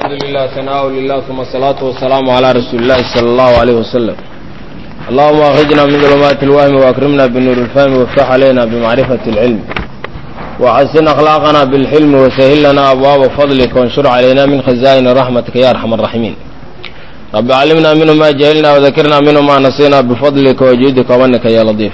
الحمد لله ثناء لله ثم الصلاة والسلام على رسول الله صلى الله عليه وسلم. اللهم أخرجنا من ظلمات الوهم وأكرمنا بالنور الفهم وافتح علينا بمعرفة العلم وحسن أخلاقنا بالحلم وسهل لنا أبواب فضلك وانشر علينا من خزائن رحمتك يا أرحم الراحمين. رب علمنا منه ما جهلنا وذكرنا منه ما نسينا بفضلك وجودك ومنك يا لطيف.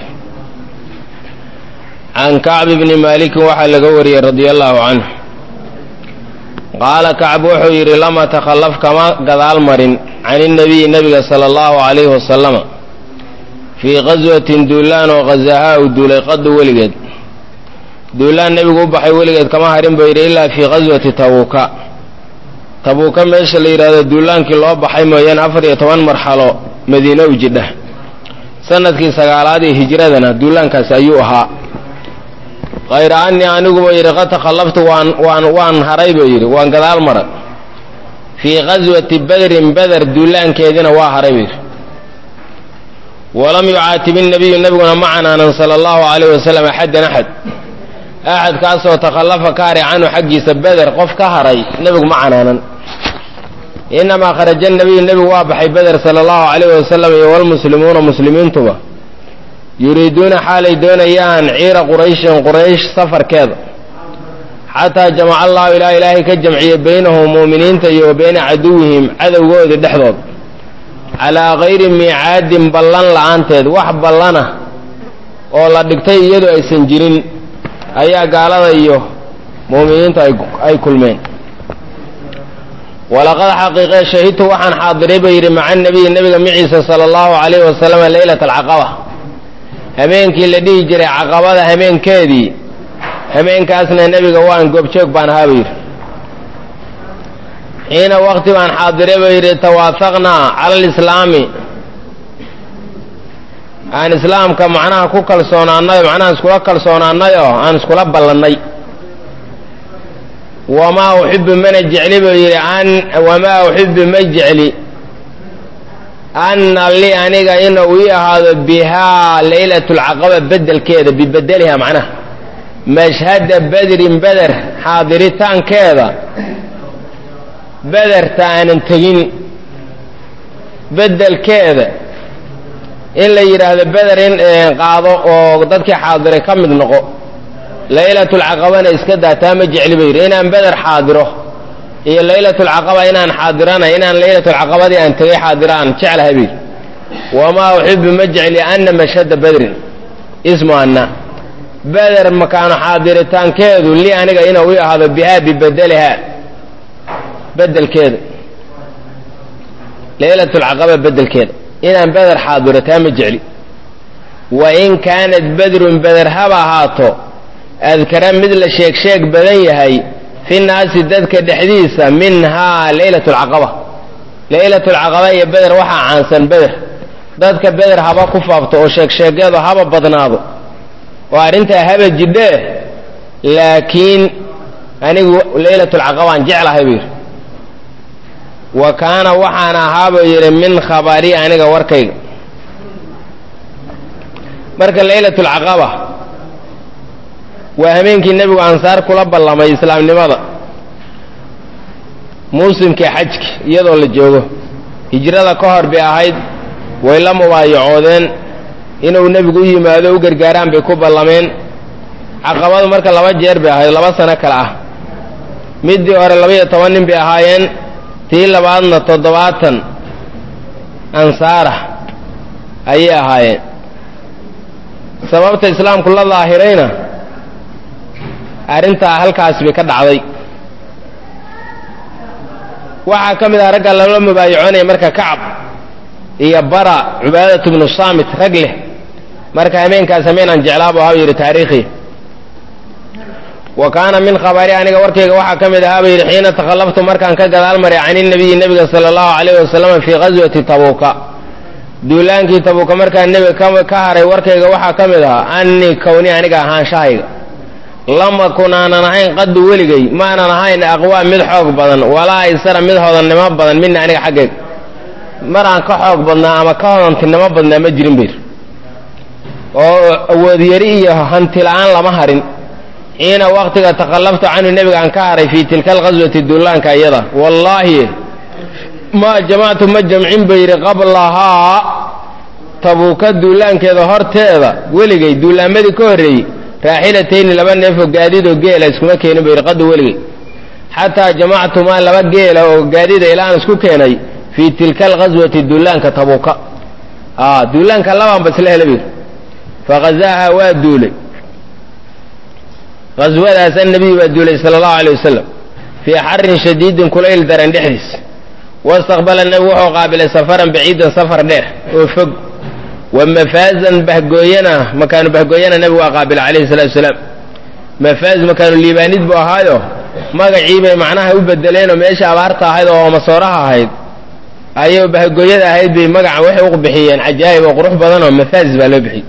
عن كعب بن مالك وحل قوري رضي الله عنه قال كعب wuxuu yidhi lama takhallaf kama gadaal marin can الnabiy nabiga salى اllahu عalayhi wasalama fii qaswatin duulaan oo qazahaa u duulay qadu weligeed duulaan nebigu u baxay weligeed kama harin buu yidhi ilaa fii qaswati tabuuka meesha la yidhaahdo duulaankii loo baxay mooyaan 14 marxalo madiine u jidha sanadkii 9aad ee hijradana duulaankaas ayuu ahaa. غayra anii anigu buu yidhi qad takhallaftu waan haray buu yidhi waan gadaal mara fii qaswati badrin bader duulaankeedina waa haray buu yidhi. walam yucaatib الnabiyu nebiguna ma canaanan salى اllahu عalayh wasalam axadan axadkaasoo takhallafa ka haray canhu xaggiisa beder qof ka haray nebigu ma canaanan. inamaa kharaja الnabiyu nebigu waa baxay beder salى اllahu عalayh wasalam iyo wlmuslimuuna muslimiintuba yuriiduuna xaalay doonayaan ciira qurayshin quraysh safarkeeda xataa jamaca allahu ilaa ilaahay ka jamciye baynahum mu'miniinta iyo wa bayna caduwihim cadowgooda dhexdood calaa kayri miicaadin ballan la'aanteed wax ballana oo la dhigtay iyadoo aysan jirin ayaa gaalada iyo mu'miniinta ay kulmeen. walaqad xaqiiqee shahidtu waxaan xaadiray buu yidhi maca nabiyi nebiga maciisa sala allahu calayhi wasalam leylata alcaqaba habeenkii la dhihi jiray caqabada habeenkeedii habeenkaasna nebiga waan goobjoog baan ahaa buu yidhi. xiina waqti baan xaadiray buu yidhi tawaafaqnaa cala alislaami aan islaamka macnaha ku kalsoonaanay macnaha iskula kalsoonaanay oo aan iskula ballannay. wamaa uxibbu mana jecli buu yidhi wamaa uxibbu ma jecli anna li aniga inuu ii ahaado bihaa laylatulcaqaba bedelkeeda bibedeliha macnaha mashhada badrin beder xaadiritaankeeda bederta aanan tegin bedelkeeda in la yidhaahdo beder in qaado oo dadkii xaadiray ka mid noqo laylatulcaqabana iska daataa ma jecli ba yidhi inaan beder xaadiro iyo laylatulcaqaba inaan xaadirana inaan laylatulcaqabadii aan tegay xaadiraan jeclahay buu yidhi. wamaa uxibbu ma jecli anna mashhada badrin ismu anna beder makaano xaadiritaankeedu li aniga inuu ii ahaado bihaa bibedelihaa bedelkeeda laylatulcaqaba bedelkeeda inaan beder xaadiro taa ma jecli. wa in kaanat badrun beder haba ahaato adkara mid la sheeg badan yahay fi naasi dadka dhexdiisa minhaa laylatulcaqaba laylatulcaqaba iyo beder waxaa caansan beder dadka beder haba ku faafto oo sheegsheegeedu haba badnaado oo arrintaa haba jidhee laakiin anigu laylatulcaqabaan jeclahay buu yidhi. wa kaana waxaan ahaa buu yidhi min khabari aniga warkayga marka laylatulcaqaba waa habeenkii nebigu ansaar kula ballamay islaamnimada muusimkii xajki iyadoo la joogo hijrada ka hor bay ahayd way la mubaayacoodeen inuu nebigu u yimaado u gargaaraan bay ku ballameen. caqabadu marka 2 jeer bay ahayd 2 sano kale ah middii hore 12 nin bay ahaayeen tii labaadna 70 ansaara ayay ahaayeen. sababta islaamku la daahirayna arrintaa halkaas bay ka dhacday. waxaa ka mid ah ragga lala mubaayacoonaya marka kacab iyo bara cubaadatu bnu saamit rag leh marka habeenkaas habeenaan jeclaabo ahaa yidhi taariikhi. wa kaana min khabari aniga warkayga waxaa ka mid ahaa buu yidhi xiina takhallaftu markaan ka gadaal maray can inabiyi nebiga sala allahu calayhi wasalam fii qaswati tabuuka duulaankii tabuuka markaan nebiga ka haray warkayga waxaa ka mid ahaa annii kowni aniga ahaanshahayga lama kunaanan ahayn qadu weligay maanan ahayn aqwaa mid xoog badan walaa isara mid hodannimo badan mina aniga xaggayga maraan ka xoog badnaa ama ka hodantinimo badnaa ma jirin bayr oo awoodyari iyo hanti la'aan lama harin حين وقت تخلفت عنه النبي عن كهري في تلك الغزوة الدولان كأيضا والله ما جمعت مجمعين بير قبلها تبوك الدولان كذا هرتيذا ولقي دولان مدي كوري راحلتين لبن نفو قاديد وقيل اسكما كيني بير قد ولقي حتى جمعت ما لبن قيل وقاديد إلى أن اسكو كيني في تلك الغزوة الدولان كتبوك دولان كلام بس له لبير فغزاها وادولي غزوة النبي والدولي صلى الله عليه وسلم في حر شديد كليل درن دحديس واستقبل النبي وحو قابل سفرا بعيدا سفر دير وفق ومفازا بهجوينا مكان بهجوينا النبي وقابل عليه الصلاة والسلام مفاز مكان الليبانيد بوهايو ما قعيبه معناها وبدلين وميش أبارتها هيدا ومصورها هيدا أيوه بهجوينا هيدا بمقع وحي وقبحيا عجائب وقروح بدنا ومفاز بالوبحي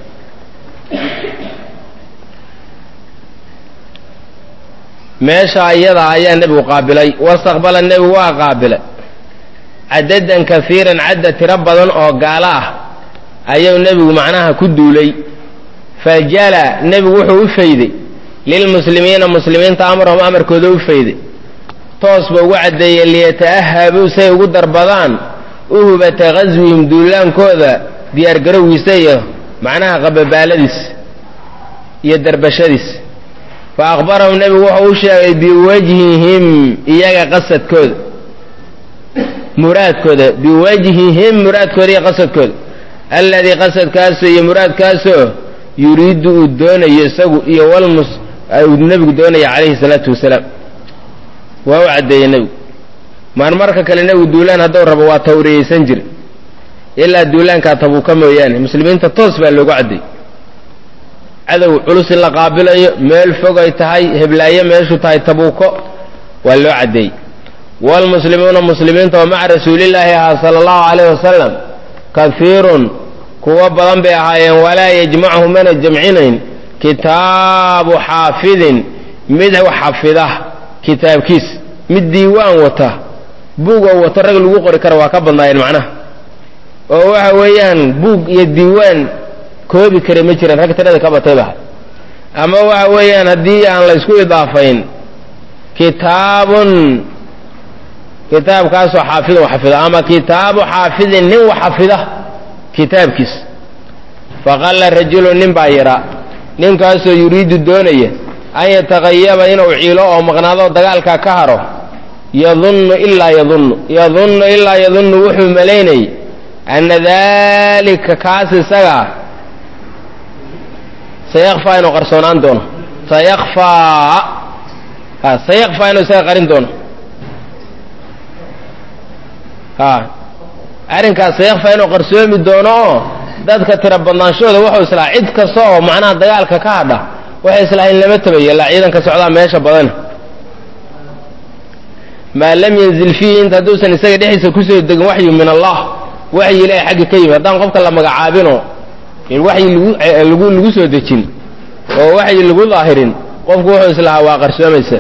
meesha ayada ayaa nabigu qaabilay wastaqbala nabigu waa qaabilay cadadan kafiiran cadda tiro badan oo gaala ah ayuu nabigu macnaha ku duulay fajala nabigu wuxuu u fayday lilmuslimiina muslimiinta amrahum amarkooda u fayday toos ba ugu cadeeyay liyataahabu say ugu darbadaan uhubata ghazwihim duulaankooda diyaar garowgiisa iyo macnaha qababaaladiis iyo darbashadiis فأخبرهم النبي وحو شيء بوجههم إياك قصد كود مراد كود بوجههم مراد كود قصد كود الذي قصد كاسو مراد كاسو يريد الدون يسوي يولمس النبي الدون عليه الصلاة والسلام وهو عدى النبي ما المركة كالنبي دولان هدور ربوا توري سنجر إلا الدولان كاتبوا كم وياني مسلمين تتصبع اللي قعدي عدو علوس اللي قابله ميل فوق يتهي هبلايه ميشو تهي تبوكو ولو عدي والمسلمون مسلمين ومع رسول الله صلى الله عليه وسلم كثير كوا بدن بهايين ولا يجمعهم من الجمعين كتاب حافظ مدح حافظه كتاب كيس مد ديوان وته بوق وته رجل لو قري كره waa ka badnaayeen macnaha oo waxa weeyaan buug iyo diiwaan koobi kare ma jiraan rag tirada ka batay baa ama waxa weeyaan hadii aan la isku idaafayn kitaab kaas oo xaafid oo xafida ama kitaabu xaafidin nin wa xafida kitaabkiis faqala rajulu nin baayira nin kaas oo yuriidu doonaya an yataqayyaba inuu ciilo oo maqnaado dagaalka ka haro yadhunnu illa yadhunnu wuxuu maleynay an dhalika kaas isaga سيخفى إنه قرصونان دونه سيخفى إنه سيقرن دونه أرنكا سيخفى إنه قرصوم دونه ذاتك تربنا شو ذا وحو إسلاح عيد كسوه معناه دقالك كهذا وحو إسلاح إن لم يتبين لا عيدا كسعودان ما يشب بدنه ما لم ينزل فيه انت دوسا نساق دحيس كسو يدق وحي من الله وحي إليه حق كيف هدان قفك لما قعابينه الوحي اللي سoo dejin oo waxay lagu dhaahirin qofku wuxuu islaha waa qarsoomeysa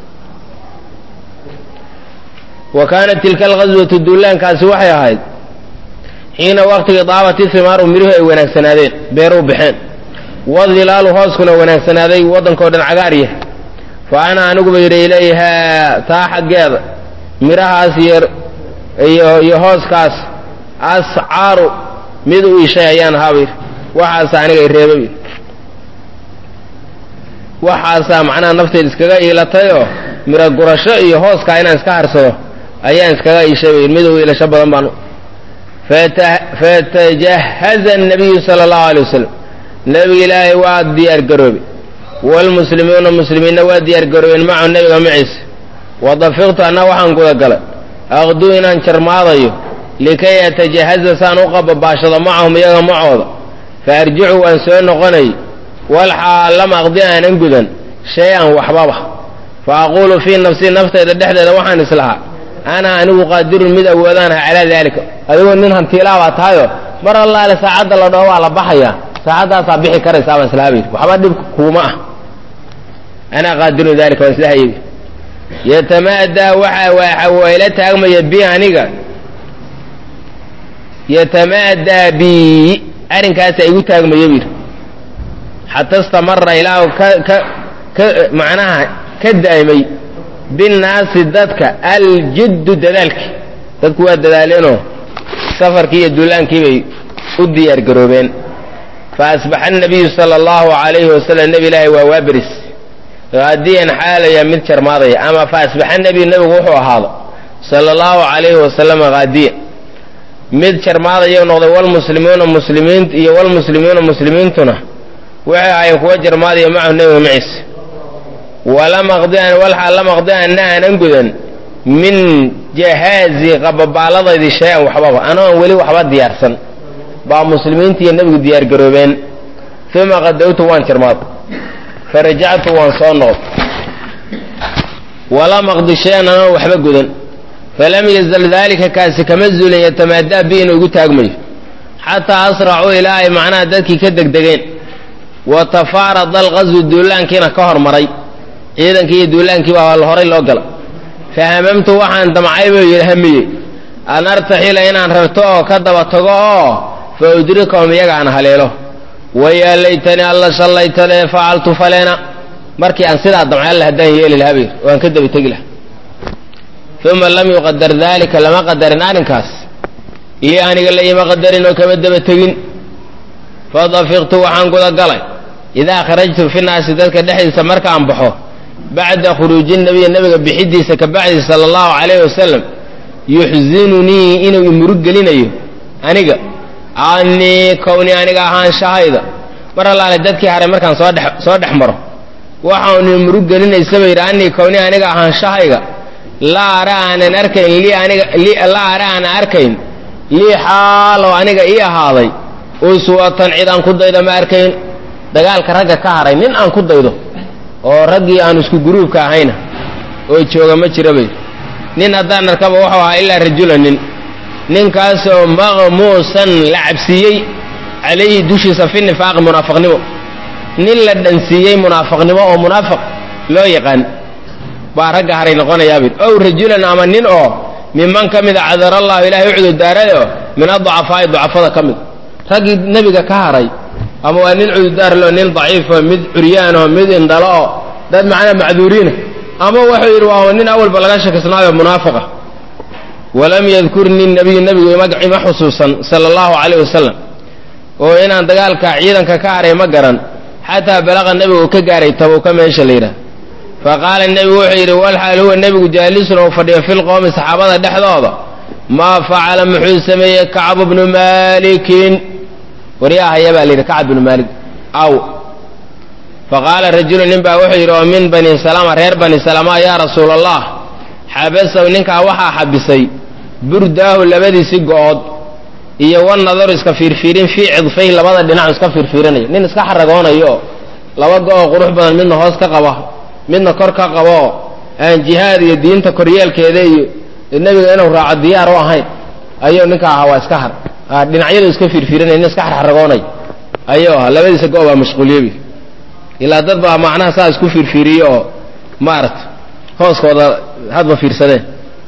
وكانت تلك الغزوة الدولان kaasi waxay ahayd حين waqtiga daawati thimar mirihu ay wanaagsanadeen beeru bixin wadilaalu hooskuna wanaagsanaaday wadanka dhan cagaariye faana anigu bayray ilayha taa xageeda mirahaas iyo hooskaas ascaaru mid uu ishaayaan haabir waxaas aniga reebay waxaas macna nafteed iskaga iilatay mira gurasho iyo hooska inaan iska harsado ayaan iskaga iishay mid uu iilasho badan baan fatajahaza an-nabiy sallallahu alayhi wasallam nabi ilaahi waa diyaar garoobi wal muslimuuna muslimiina waa diyaar garoobeen maca nabiga maciisa wadafiqtu ana waxaan guda galay aqdu inaan jarmaadayo likay yatajahaza saan u qaba baashada macahum iyaga macooda فارجعوا وان سو نقني والحال لما اقضي ان غدن شيئا وحبابه فاقول في نفسي نفسي دحدeda waxaan islaha ana anigu qaadir mid awoodana ala dalika adigu nin hantiilaa taayo mar Allah la saacada la dhaw la baxaya saacadaas bixi karaysa baan islaabi waxba dib kuma ah ana qaadir dalika waslahay yatamaada waxa wayla taagmaya bi aniga yatamaada bi arinkaas ay u taagmayo bir hatta istamarra ilaa macnaha ka daa'imay binnaasi dadka aljiddu dadaalki dadku waa dadaaleenoo safarkii iyo duulaankii bay u diyaar garoobeen fa asbaxa annabiyu sala allahu calayhi wasalam nebi ilaahay waa waaberis haadiyan xaalaya mid jarmaadaya ama fa asbaxa nebiyu nebigu wuxuu ahaado sala allahu calayhi wasalam haadiya mid jarmaadaya noqday walmuslimuuna muslimiin iyo walmuslimuuna muslimiintuna waxay ahaayeen kuwa jarmaadaya macahu nebiga maciisa walxaal lam aqdi anna aanan gudan min jahaazi qababaaladaydii shay-an waxbaba anoon weli waxba diyaarsan baa muslimiinta iyo nebigu diyaar garoobeen uma qadawtu waan jarmaad farajactu waan soo noqod walam aqdi shay-an anoon waxba gudan falam yazal daalika kaasi kama zuulin yatamaadaa bi inuu igu taagmayo xataa asracuu ilaa ay macnaha dadkii ka degdegeen wa tafaarada alqaswu duulaankiina ka hormaray ciidankii iyo duulaankii baa horay loo gala fahamamtu waxaan damcay buu yidhi hamiyey an artaxila inaan rarto oo ka daba tago oo fa udrikahum iyaga aan haleelo wayaa laytanii alla shallaytane facaltu faleena markii aan sidaa damcay alla haddaan yeeli lahaa bayr oo aan ka daba tegi laha uma lam yuqadar daalika lama qadarin arrinkaas iyo aniga la ima qadarin oo kama daba tegin fadafiqtu waxaan gudagalay idaa kharajtu fi naasi dadka dhexdiisa markaan baxo bacda khuruuji nabiy nabiga bixidiisa ka bacdi sala allahu calayhi wasalam yuxzinunii inuu imurug gelinayo aniga anii kowni aniga ahaanshahayda mar allaale dadkii haray markaan soo dhex maro waxaanu imurug gelinaysa ba yidhi anii kowni aniga ahaanshahayga laa ara aanan arkayn laa ara aanan arkayn lii xaalow aniga ii ahaaday uswatan cid aan ku daydo ma arkayn dagaalka ragga ka haray nin aan ku daydo oo raggii aan isku guruubka ahayna oo jooga ma jira bay nin haddaan arkaba wuxuu ahaa ilaa rajula ninkaasoo maqmuusan la cabsiiyey calayhi dushiisa fi nifaaqi munaafiqnimo nin la dhansiiyey munaafiqnimo oo munaafiq loo yaqaan baa ragga haray noqonayaabid ow rajulan ama nin oo miman ka mida cadarallahu ilahay u cudurdaarayo min adacafaa'i ducafada ka mid raggii nebiga ka haray ama waa nin cudurdaarloo nin daciifo mid curyaanoo mid indhalooo dad macnaa macduuriina ama wuxuu yidhi waa nin awalba laga shakisnaayo munaafiqa walam yadkurni nabiyu nebigu ima xusuusan sala allahu calayh wasalam oo inaan dagaalka ciidanka ka haray ma garan xataa balaqa nebigu uu ka gaaray tabuuka meesha la yidhaah faqaala nebigu wuxuu yidhi walxaal huwa nebigu jaalisun oo fadhiyo filqowmi saxaabada dhexdooda maa facala muxuu sameeyey kacbu bnu maalikin waryaahaya baa la yidhi kacb bnu maalik aw faqaala rajulu nin baa wuxuu yidhi oo min bani salama reer bani salama yaa rasuula allah xabasaw ninkaa waxaa xabisay burdaahu labadiisi go-ood iyo wanadaru iska fiirfiirin fii cidfayh labada dhinac iska fiirfiirinaya nin iska xaragoonayo oo laba go-oo qurux badan midna hoos ka qaba midna kor ka qabooo aan jihaad iyo diinta koryeelkeeda iyo nebiga inuu raaco diyaar u ahayn ayuu ninka ahaa waa iska har dhinacyadu iska fiirfiirinaya nin iska xarxaragoonay ayuu ahaa labadiisa go- baa mashquuliyebi ilaa dad baa macnaha saa isku fiirfiiriye oo maarata hooskooda hadba fiirsadeen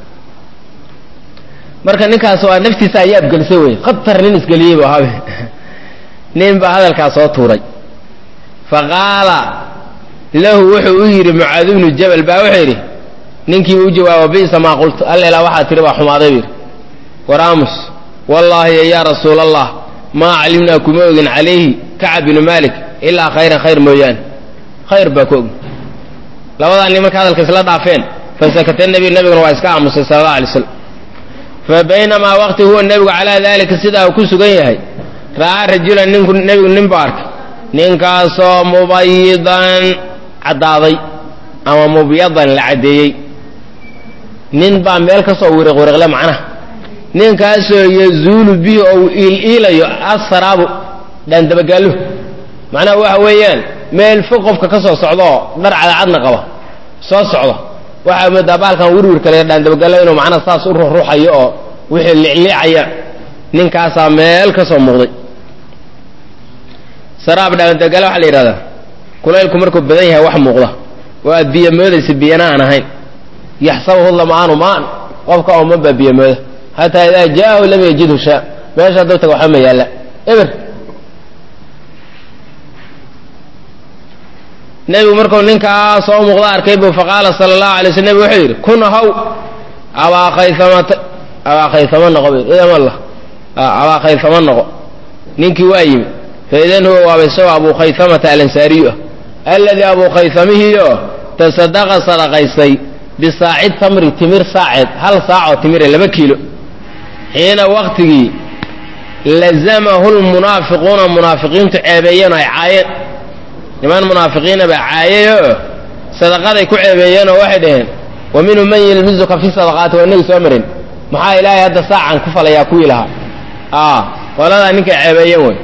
marka ninkaas waa naftiisa ayaab gelisay wey khatar nin isgeliyey bu ahabe nin baa hadalkaas soo tuuray faqaala lahu wuxuu u yidhi mucaad ibnu jabal baa wuxuu yidhi ninkii u jawaabo bi'sa maa qultu alla ilaa waxaa tiri baa xumaaday buu yidhi war aamus wallaahi yaa rasuula allah maa calimnaa kuma ogin calayhi kacab binu maalik ilaa khayran khayr mooyaane khayr baa ku ogin labadaa nin marka hadalka isla dhaafeen fasakata nebiyu nebiguna waa iska aamusay sala allahu alay slam fa baynamaa waqti huwa nebigu calaa daalika sidaa uu ku sugan yahay ra'aa rajulan nebigu nin baa arkay ninkaasoo mubayidan caddaaday ama mubyadan la caddeeyey nin baa meel ka soo wiriqwiriqle macnaha ninkaasoo yazuulu bihi ou iiliilayo asaraabu dhaandabagaalluhu macnaha waxa weeyaan meel fog qofka ka soo socda oo dhar cadacadna qaba soo socda waxaa moodaa baalkan wirwirka le dhaandabagaallo inuu macnaha saas u ruxruxayo oo wixii licliicaya ninkaasaa meel ka soo muuqday saraab dhaandabagaalo waxaa la yidhahdaa kulaylku markuu badan yahay wax muuqda oo aad biyo moodaysa biyana aan ahayn yaxsabuhu lamaanu maan qofka oo mabaa biyo mooda hataa idaa jaahu lam yajidhu shaa meesha hadduu taga waxba ma yaalla eber nebigu markuu ninkaa soo muuqda arkay buu faqaala sala allahu alay sl nebigu wuxuu yidhi kun haw abaa khaythama noqo idam allah abaa khaythama noqo ninkii waa yimi faidan huwa waaba isagoo abuu khayhamata alansaariyu ah alladii abuu khayhamihiyo tasadaqa sadaqaystay bisaaci tamri timir saaceed hal saacoo timire 2 kiilo xiina waqtigii lazamahu lmunaafiquuna munaafiqiintu ceebeeyeen oo ay caayeen niman munaafiqiina baa caayayoo sadaqaday ku ceebeeyeenoo waxay dhaheen wa minhum man yelmizuka fi sadaqaati waa inagi soo marin maxaa ilaahay hadda saacan ku falayaa kuwii lahaa qoladaa ninkay ceebeeyeen wey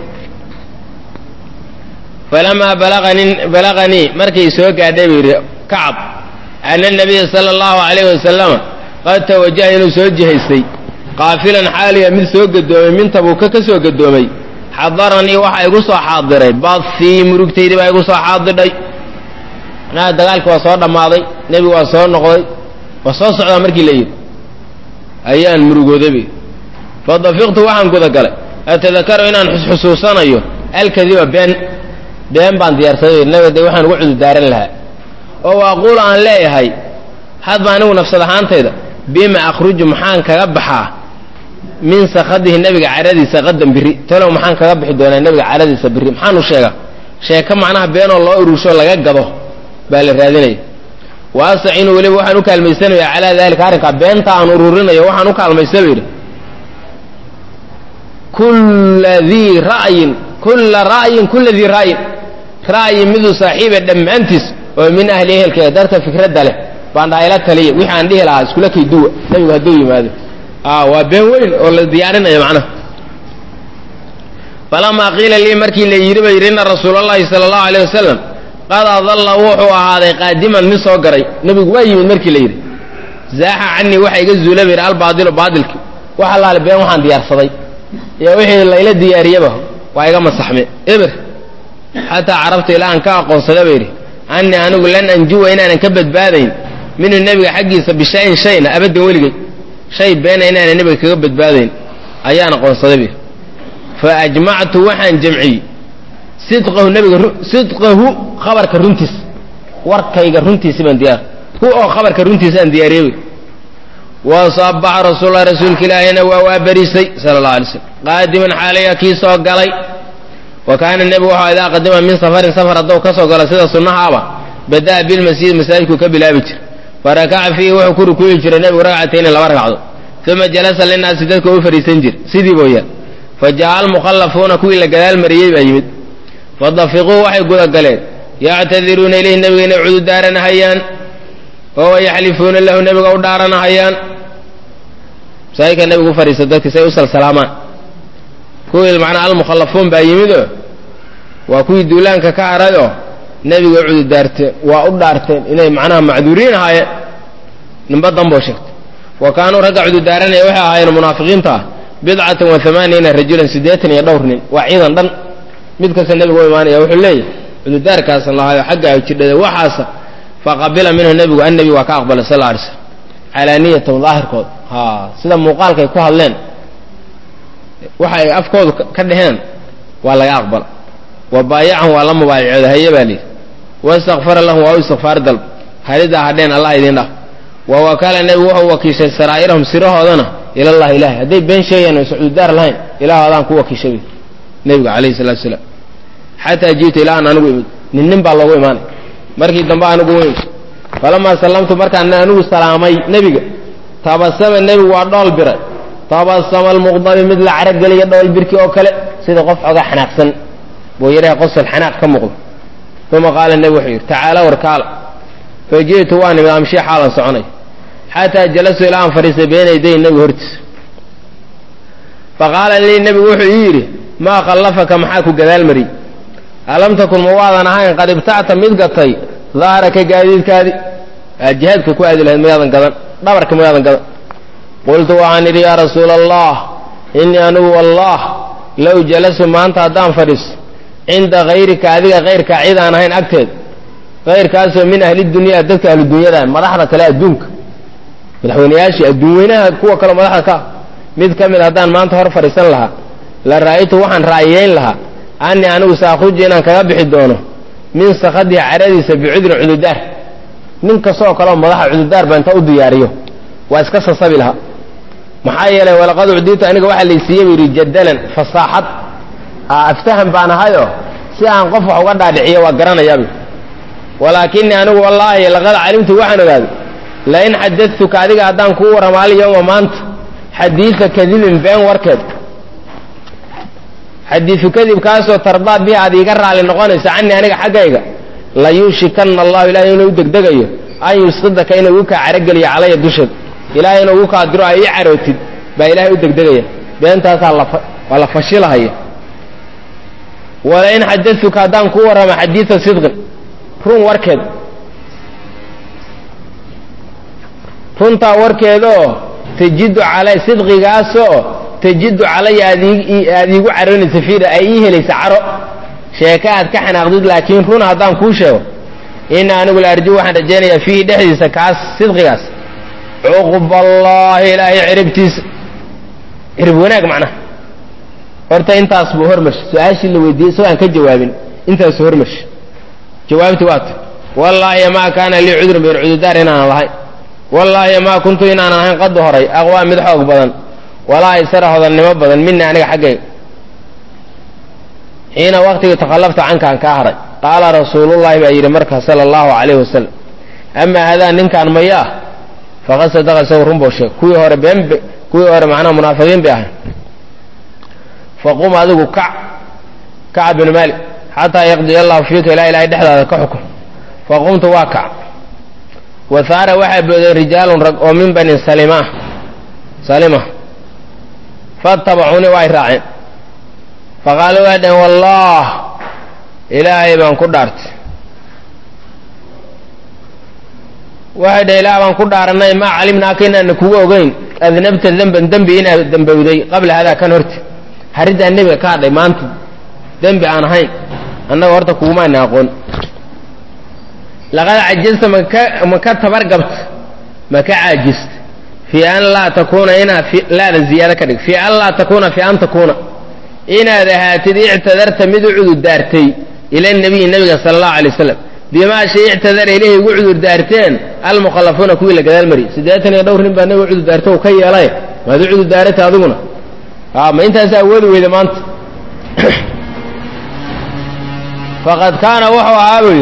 falamaa balaganii markay soo gaadhay buu yidhi kacab ana nabiya sala allahu calayhi wasalama qad tawajaha inuu soo jihaystay qaafilan xaaliya mid soo gadoomay min tabuuka ka soo gadoomay xadaranii waxa igu soo xaadiray badfii murugtaydii baa igu soo xaadidhay macnaha dagaalkii waa soo dhammaaday nebigu waa soo noqday waa soo socdaa markii la yidhi ayaan murugoodabi fadafiqtu waxaan gudagalay atadakaru inaan xusxusuusanayo alkadiba been baan diyaarsaday nabiga de waxaan ugu cudurdaaran lahaa oo aquulu aan leeyahay hadba anigu nafsad ahaantayda bima akhruju maxaan kaga baxaa min sakhadihi nabiga caradiisa qadan biri talow maxaan kaga bixi doonaa nabiga caradiisa biri maxaan u sheeka macnaha beenoo loo urursho laga gado baa la raadinaya waastacinu weliba waxaan u kaalmaysanaya calaa daalika arrinkaa beenta aan ururinayo waxaan u kaalmaysaba yidhi kulla dii ra'yin miduu saaxiiba dhammaantiis oo min ahli ehelkeeda darta fikradda leh baan dhaha ila taliya wixii aan dhihi lahaa iskula kayduwa nebigu hadduu yimaado waa been weyn oo la diyaarinayo macnaha falamaa qiila lii markii la yidhi ba yidhi inna rasuulallahi sala allahu alayh wasalam qad adalla wuxuu ahaaday qaadiman mid soo garay nebigu waa yimid markii la yidhi zaaxa canii waxa iga zuula ba yidhi albaadilu baadilki waxa laale been waxaan diyaarsaday iyo wixii layla diyaariyaba waa iga masaxme eber xataa carabta ilaa aan ka aqoonsada ba yidhi annii anigu lan anjuwa inaanan ka badbaadayn minhu nebiga xaggiisa bishayin shayna abaddan weligay shay beena inaanan nebiga kaga badbaadayn ayaan aqoonsaday ba yidhi fa ajmactu waxaan jamciyey sidqahu khabarka runtiis warkayga runtiisi baan diyaar oo khabarka runtiisaan diyaariyey wasabaxa rasuululahi rasuulka ilaahina waa barisay sala allahu alay slam qaadiman xaalaya kii soo galay wa kaana nebigu waxaa idaa qadima min safarin safar hadduu ka soo galo sida sunnahaaba bada'a bilmasjid masaajidkuu ka bilaabi jira farakaca fiihi wuxuu ku rukuuci jiray nebigu ragcatayni 2 ragcadood uma jalasa linnaasi dadka u fadhiisan jir sidii booyaan fa ja'a almukhallafuuna kuwii la gadaal mariyey baa yimid fadafiquu waxay gudagaleen yactadiruuna ilayhi nebiga inay cudurdaaranahayaan oo yaxlifuuna lahu nebiga u dhaaranahayaan masaajidka nebigu u fadhiista dadki say u salsalaamaan kuwii macnaa almukhallafuun baa yimidoo waa kuwii duulaanka ka harayoo nebiga u cudurdaarteen waa u dhaarteen inay macnaha macduuriin ahaayeen ninba danboo sheegtay wa kaanuu ragga cudurdaaranaya waxay ahaayeen munaafiqiinta ah 89 rajulan 80 iyo dhowr nin waa ciidan dhan mid kasta nebigu u imaanaya wuxuu leeyahay cudurdaarkaasan lahaayo xagga jidhada waxaasa faqabila minhu nebigu annabi waa ka aqbalay sal alay slam calaaniyatan daahirkood sida muuqaalkay ku hadleen waxa ay afkoodu ka dhaheen waa laga aqbala wa baayacahum waa la mubaayacooda haye baa lihi wastakfara lahum waa u istikfaar dalb halidaa hadheen allah idin dhaf wa wakaala nebigu wuxuu wakiishay saraa'irahum sirahoodana ilallahi ilahay hadday been sheegayaan aysan cudurdaar lahayn ilaahoodan ku wakiishay nebigu calayhi salatu wasalaam xataa ji'tu ilaa an anigu imid nin baa loogu imaanay markii dambe anigu weyn falamaa sallamtu markaan anigu salaamay nebiga tabasama nebigu waa dhool biray tabasama almuqdami mid la carageliya dhool birki oo kale sida qof xogaa xanaaqsan buu yidhaha qosol xanaaq ka muuqdo uma qaala nebigu wuxuu yidhi tacaala warkaala fa ji'tu waan imid amshii xaalan soconay xataa jalastu ilaa aan fadhiistay bayna yaday nebigu hortiisa faqaala lii nebigu wuxuu ii yidhi maa khallafaka maxaa ku gadaal mariyey alam takun ma waadan ahayn qad ibtacta mid gatay daharaka gaadiidkaadi aad jihaadka ku aadi lahayd mayaadan gadan dhabarka mayaadan gadan qultu waxaan idhi yaa rasuula allah innii anigu wallah low jalasu maanta haddaan fadhiiso cinda hayrika adiga hayrkaa cid aan ahayn agteed hayrkaasoo min ahli dunyaa dadka ahlu dunyadaan madaxda kale adduunka madaxweynayaashii adduun weynaha kuwa kaleo madaxda ka mid ka mid haddaan maanta hor fadhiisan lahaa la ra'aytu waxaan ra'yiyeyn lahaa annii anigu saakhruji inaan kaga bixi doono min sakadihi caradiisa bicudrin cududaar nin kastoo kaleoo madaxa cududaar ba inta u diyaariyo waa iska sasabi lahaa maxaa yeelay walaqad ucdiitu aniga waxaa laysiiyey buu yidhi jadalan fasaaxad aftahan baan ahayo si aan qof wax uga dhaadhiciyo waa garanayaabu walaakinii anigu wallaahi laqad calimtu waxaan ogaaday lain xadadtuka adiga haddaan kuu warramo alyawma maanta xadiida kadibin been warkeed xadiidu kadib kaasoo tardaa bihi aad iiga raali noqonaysa canii aniga xaggayga la yuushikanna allahu ilaahay inuu u degdegayo an yusqidaka inuu igu kaa carogeliyo calaya dusheed ilaahay inuu igu kaa diro ay ii carootid baa ilaahay u degdegaya beentaasaa waa la fashilahaya walain xadadtuka haddaan kuu warramo xadiida sidqin run warkeed runtaa warkeedoo tajidu calay sidqigaasoo tajidu calaya aad iigu caroonaysa fiida ay ii helaysa caro sheeke aad ka xanaaqdid laakiin run haddaan kuu sheego ina anigu la arju waxaan rajaynayaa fiihi dhexdiisa kaas sidqigaas cuqballaahi ilaahay ciribtiisa cirib wanaag macnaha horta intaas buu hormarshay su-aashii la weydiiyey isagoo aan ka jawaabin intaasu hormarshay jawaabti waata wallaahi maa kaana lii cudrun bayr cududaar inaanan lahayn wallaahi maa kuntu inaanan ahayn qadu horay aqwaa mid xoog badan walaa isara hodannimo badan mina aniga xaggayga xiina waktigii takhallafta cankaan kaa haray qaala rasuulullahi baa yidhi marka sala allahu calayhi wasalam amaa hadaa ninkaan maya ah faqad sadaqa isagu run buu sheeg kuwii hore macnaha munaafiqiin bay ahayn faqum adigu kac binu maalik xataa yaqdiya allahu fiika ilaa ilahay dhexdaada ka xukun faqumtu waa kac wa haara waxaa booday rijaalun rag oo min bani salima fatabacuni waa y raaceen faqaaluu waa dhaheen wallaah ilaahay baan ku dhaartay waxay dhaheen ilaah baan ku dhaaranay maa calimnaaka inaana kugu ogeyn adnabta denban dembi inaad dembowday qabla hadaa kan horti hariddaa nebiga ka hadhay maanta dembi aan ahayn annaga horta kugumaana aqoon laqad cajazta maka tabargabta maka caajista fii an laa takuuna inaad laada ziyaado ka dhig fii an laa takuuna fii an takuuna inaad ahaatid ictadarta mid u cudur daartay ila nabiyi nabiga sala allahu alay wasalam bimaa shay ictadara ilayhi ugu cudur daarteen almukhallafuuna kuwii la gadaal mariyey 82 nin baa nabiga cudur daarta u ka yeelay maad u cudur daaratay adiguna ma intaas awoodi weyda maanta faqad kaana wuxuu ahaabay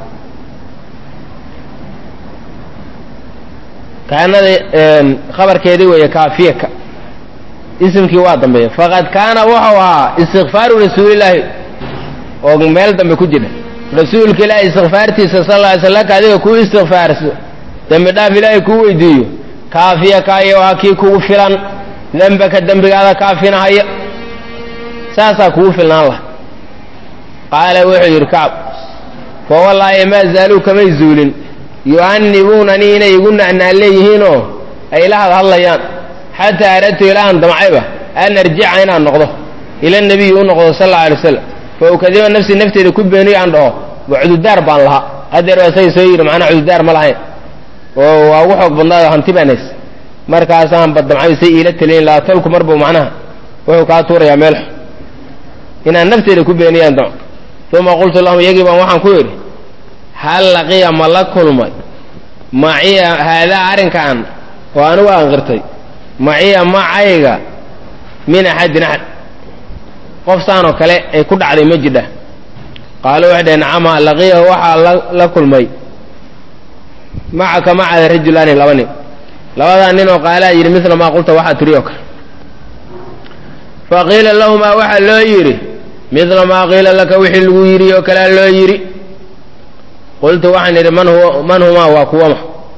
kaanada khabarkeedii weeye kaafiyaka isimkii waa dambeeya faqad kaana wuxuu ahaa istikfaaru rasuulillaahi oo meel dambe ku jira rasuulka ilaahi istikfaartiisa sal alla alay slam adiga kuu istikfaarso dembi dhaaf ilaahay kuu weydiiyo kaafiyaka iyo waa kii kugu filan dembaka dembigaada kaafinahaya saasaa kugu filnaan laha qaala wuxuu yidhi kacb fa wallaahi maa zaaluu kamay zuulin yu'annibuunanii inay igu nacnaan leeyihiinoo ay ila hadhadlayaan xataa aradtu ilaahan damcayba an arjica inaan noqdo ila nabiyi u noqdo sal alla alay wasalam fa ukadiba nafsi nafteeda ku beeniyo aan dhaho wa cududaar baan lahaa hadeer waa isaga soo yidhi macnaa cududaar ma lahayn oo waa ugu xoog badnaado hanti baan hays markaasaan badamcay say iila taliyin laa tolku marbuu macnaha wuxuu kaa tuurayaa meel inaan nafteeda ku beeniyaan damco uma qultu lahum iyagii baan waxaan ku yidhi hal laqiya ma la kulmay maciya haadaa arrinkaan oo anigu aan qirtay maciya macayga min axadin axad qof saanoo kale ay ku dhacday ma jidha qaaluu waxay dhaheen nacama laqiyahu waxaa la kulmay macaka macada rajulaani laba nin labadaa nin oo qaalaa yidhi midla maa qulta waxaa tiri oo kale faqiila lahumaa waxaa loo yidhi midla maa qiila laka wixii lagu yidhi oo kalea loo yidhi qultu waxaan idhi man humaa waa kuwama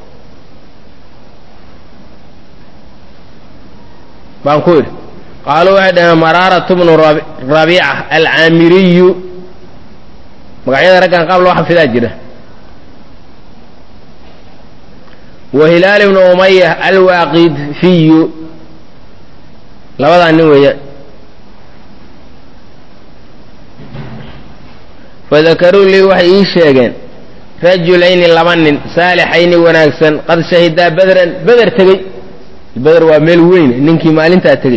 baan ku idhi qaaluu waxay dhaheen maraaratu bnu rabiica alcaamiriyu magacyada raggan qaab loo xafidaa jira wa hilaal ibnu umaya alwaaqifiyu labadaa nin weeyaan fadakaruu lii waxay ii sheegeen rajulayni laba nin saalixayni wanaagsan qad shahidaa badran beder tegey beder waa meel weyn ninkii maalintaa tegey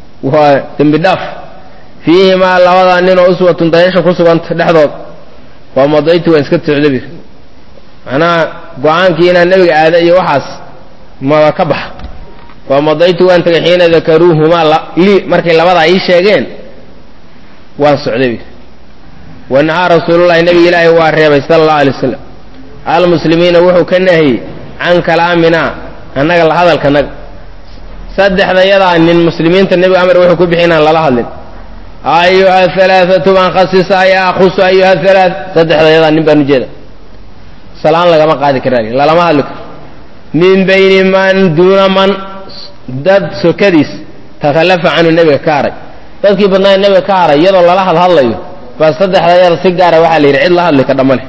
waa dembi dhaaf fiihimaa labadaa nin oo uswatun dayasha ku suganta dhexdood ومضيت وان سكت سعودي أنا قوانكي إن النبي آداء وحاس ما كبح ومضيت وان حين ذكروهما لي مركي لبضع إيشاقين وان سعودي ونهى رسول الله النبي إلهي واريبه صلى الله عليه وسلم المسلمين وحو كنهي عن كلامنا أنك الله هذا الكنق صدح ذا يضع أن المسلمين النبي أمر وحو كبحينا الله هذا أيها الثلاثة من خصيص يا أخص أيها الثلاث صدح ذا يضع النبي نجيدا سلام لك ما قاعد كراري لا لا ما هلك من بين من دون من دد سكديس تخلف عن النبي كاري تذكي بدنا النبي كاري يضع الله هذا فصدح ذا يضع سيجارة وحالي رعي الله اللي كدمله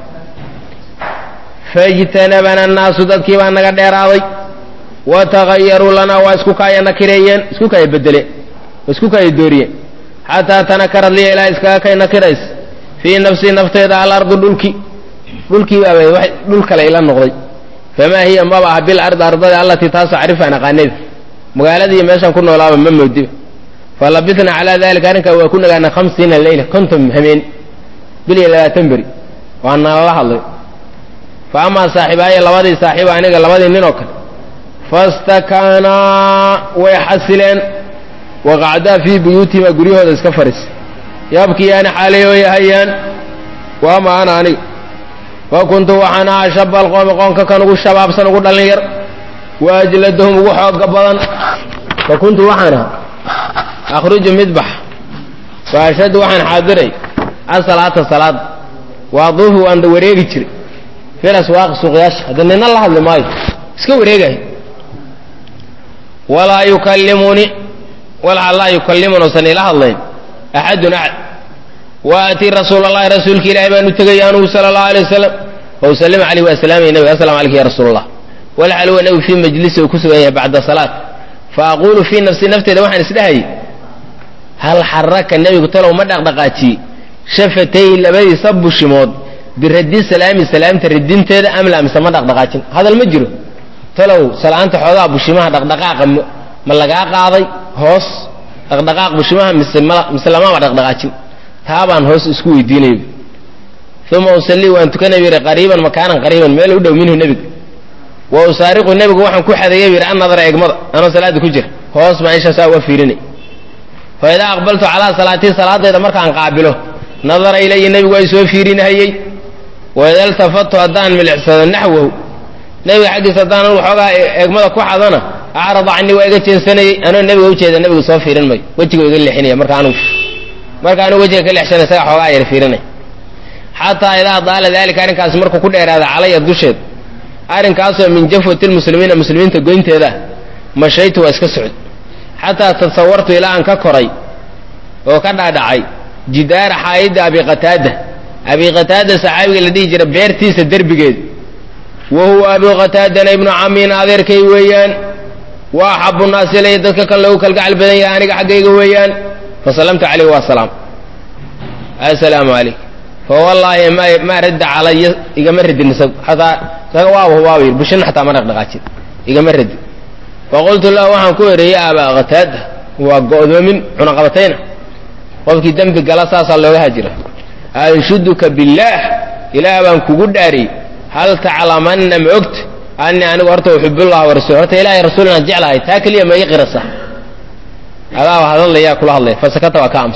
فاجتنبنا الناس ذكي بأنك ديراضي وتغيروا لنا واسكوكايا نكريين اسكوكايا بدلين واسكوكايا دوريين حتى تنكر لي إلى اسكاكايا نكريس في نفسي نفتيد على الأرض دولكي دولك إلى النغضي فما هي مبعها بالأرض أرضي التي تاسع عرفها نقانيب مقالدي ماشا كنا ولا من مودي فلبثنا على ذلك أنك وكنا لنا 50 الليلة كنتم همين بلي لا تنبري وأن الله فأما صاحباي لبدي صاحب أنك لبدي ننوكل فاستكانا ويحسلين وقعدا في بيوتهما قريوه اسكفرس يبكي أنا حالي ويهيان وما أنا أني وكنت وحنا شب القوم قوم كانوا الشباب سنقول لنير وأجلدهم وحوق قبضا فكنت وحنا أخرج مذبح فأشد وحن حاضري الصلاة وأضوه وأن وريقي تري في الأسواق سوقياش هذا من الله اللي ماي اسكو وريقي ولا يكلمني ولا الله يكلمنا سن إله الله أحد أحد وأتي رسول الله رسولك إلى أن نتقيانه صلى الله عليه وسلم وسلم عليه وسلم النبي السلام عليك يا رسول الله والحلوة أنه في مجلسه وكسوه بعد الصلاة فأقول في نفسي دوحا نسلهي هل حرك النبي قلت له ما دقدقاتي شفتي لبدي صب الشمود بالردين سلام تردين تيدا أم لا مسمى دقدقاتي هذا المجرم تلو سلامت حوضا بشمها دقدقاق ملقاق قاضي هوس دقدقاق بشمها مسلما دقدقاتي تابعا هوس اسكو يديني ثم أصلي وأن تكنبير قريبا مكانا قريبا ما له دو منه النبي وأسارق النبي وحن كحد يبير أن نظر يقمض أنا صلاة كجر هوس ما إيش أساوي فيرني فإذا أقبلت على صلاتي صلاة إذا مركان قابله نظر إلي النبي ويسوي فيرني هيي وإذا التفت أدان من الإحسان نحوه نبي حق صدان وحقا يقمض كحد أنا أعرض عني ويقتين سنة أنا النبي وجه النبي يسوي فيرني مي وجهه يقول لي حيني مركان وجهه كل إحسان ساعة حقا يرفيرني حتى إذا ضال ذلك أنا كاس مركو كل هذا علي الدشد أرن كاسو من جفوة المسلمين تقولين تذا مشيت واسكسعد حتى تصورت إلى أن ككري وكذا دعي جدار حائد أبي قتادة صحابي الذي جرى بيرتيس الدرب جد وهو أبي قتادة ابن عمي ناظر كيويان وأحب الناس إلي يدك كله كالقعل بدني يعني حقيقي ويان فسلمت عليه والسلام السلام عليكم فوالله ما رد علي يجمرد النسب حتى سواء بشن حتى ما نقدقاتي يجمرد فقلت له وحن كوري يا أبا قتادة وقعدوا من عنقبتين وفي دمك جلسة صلى الله هجرة أنشدك بالله إلى أبا كقداري هل تعلمن معكت أني أنا ورت أحب الله ورسوله إلهي رسولنا جعلها تاكل يوم يقرصه هذا الله يأكل الله فسكت وكامس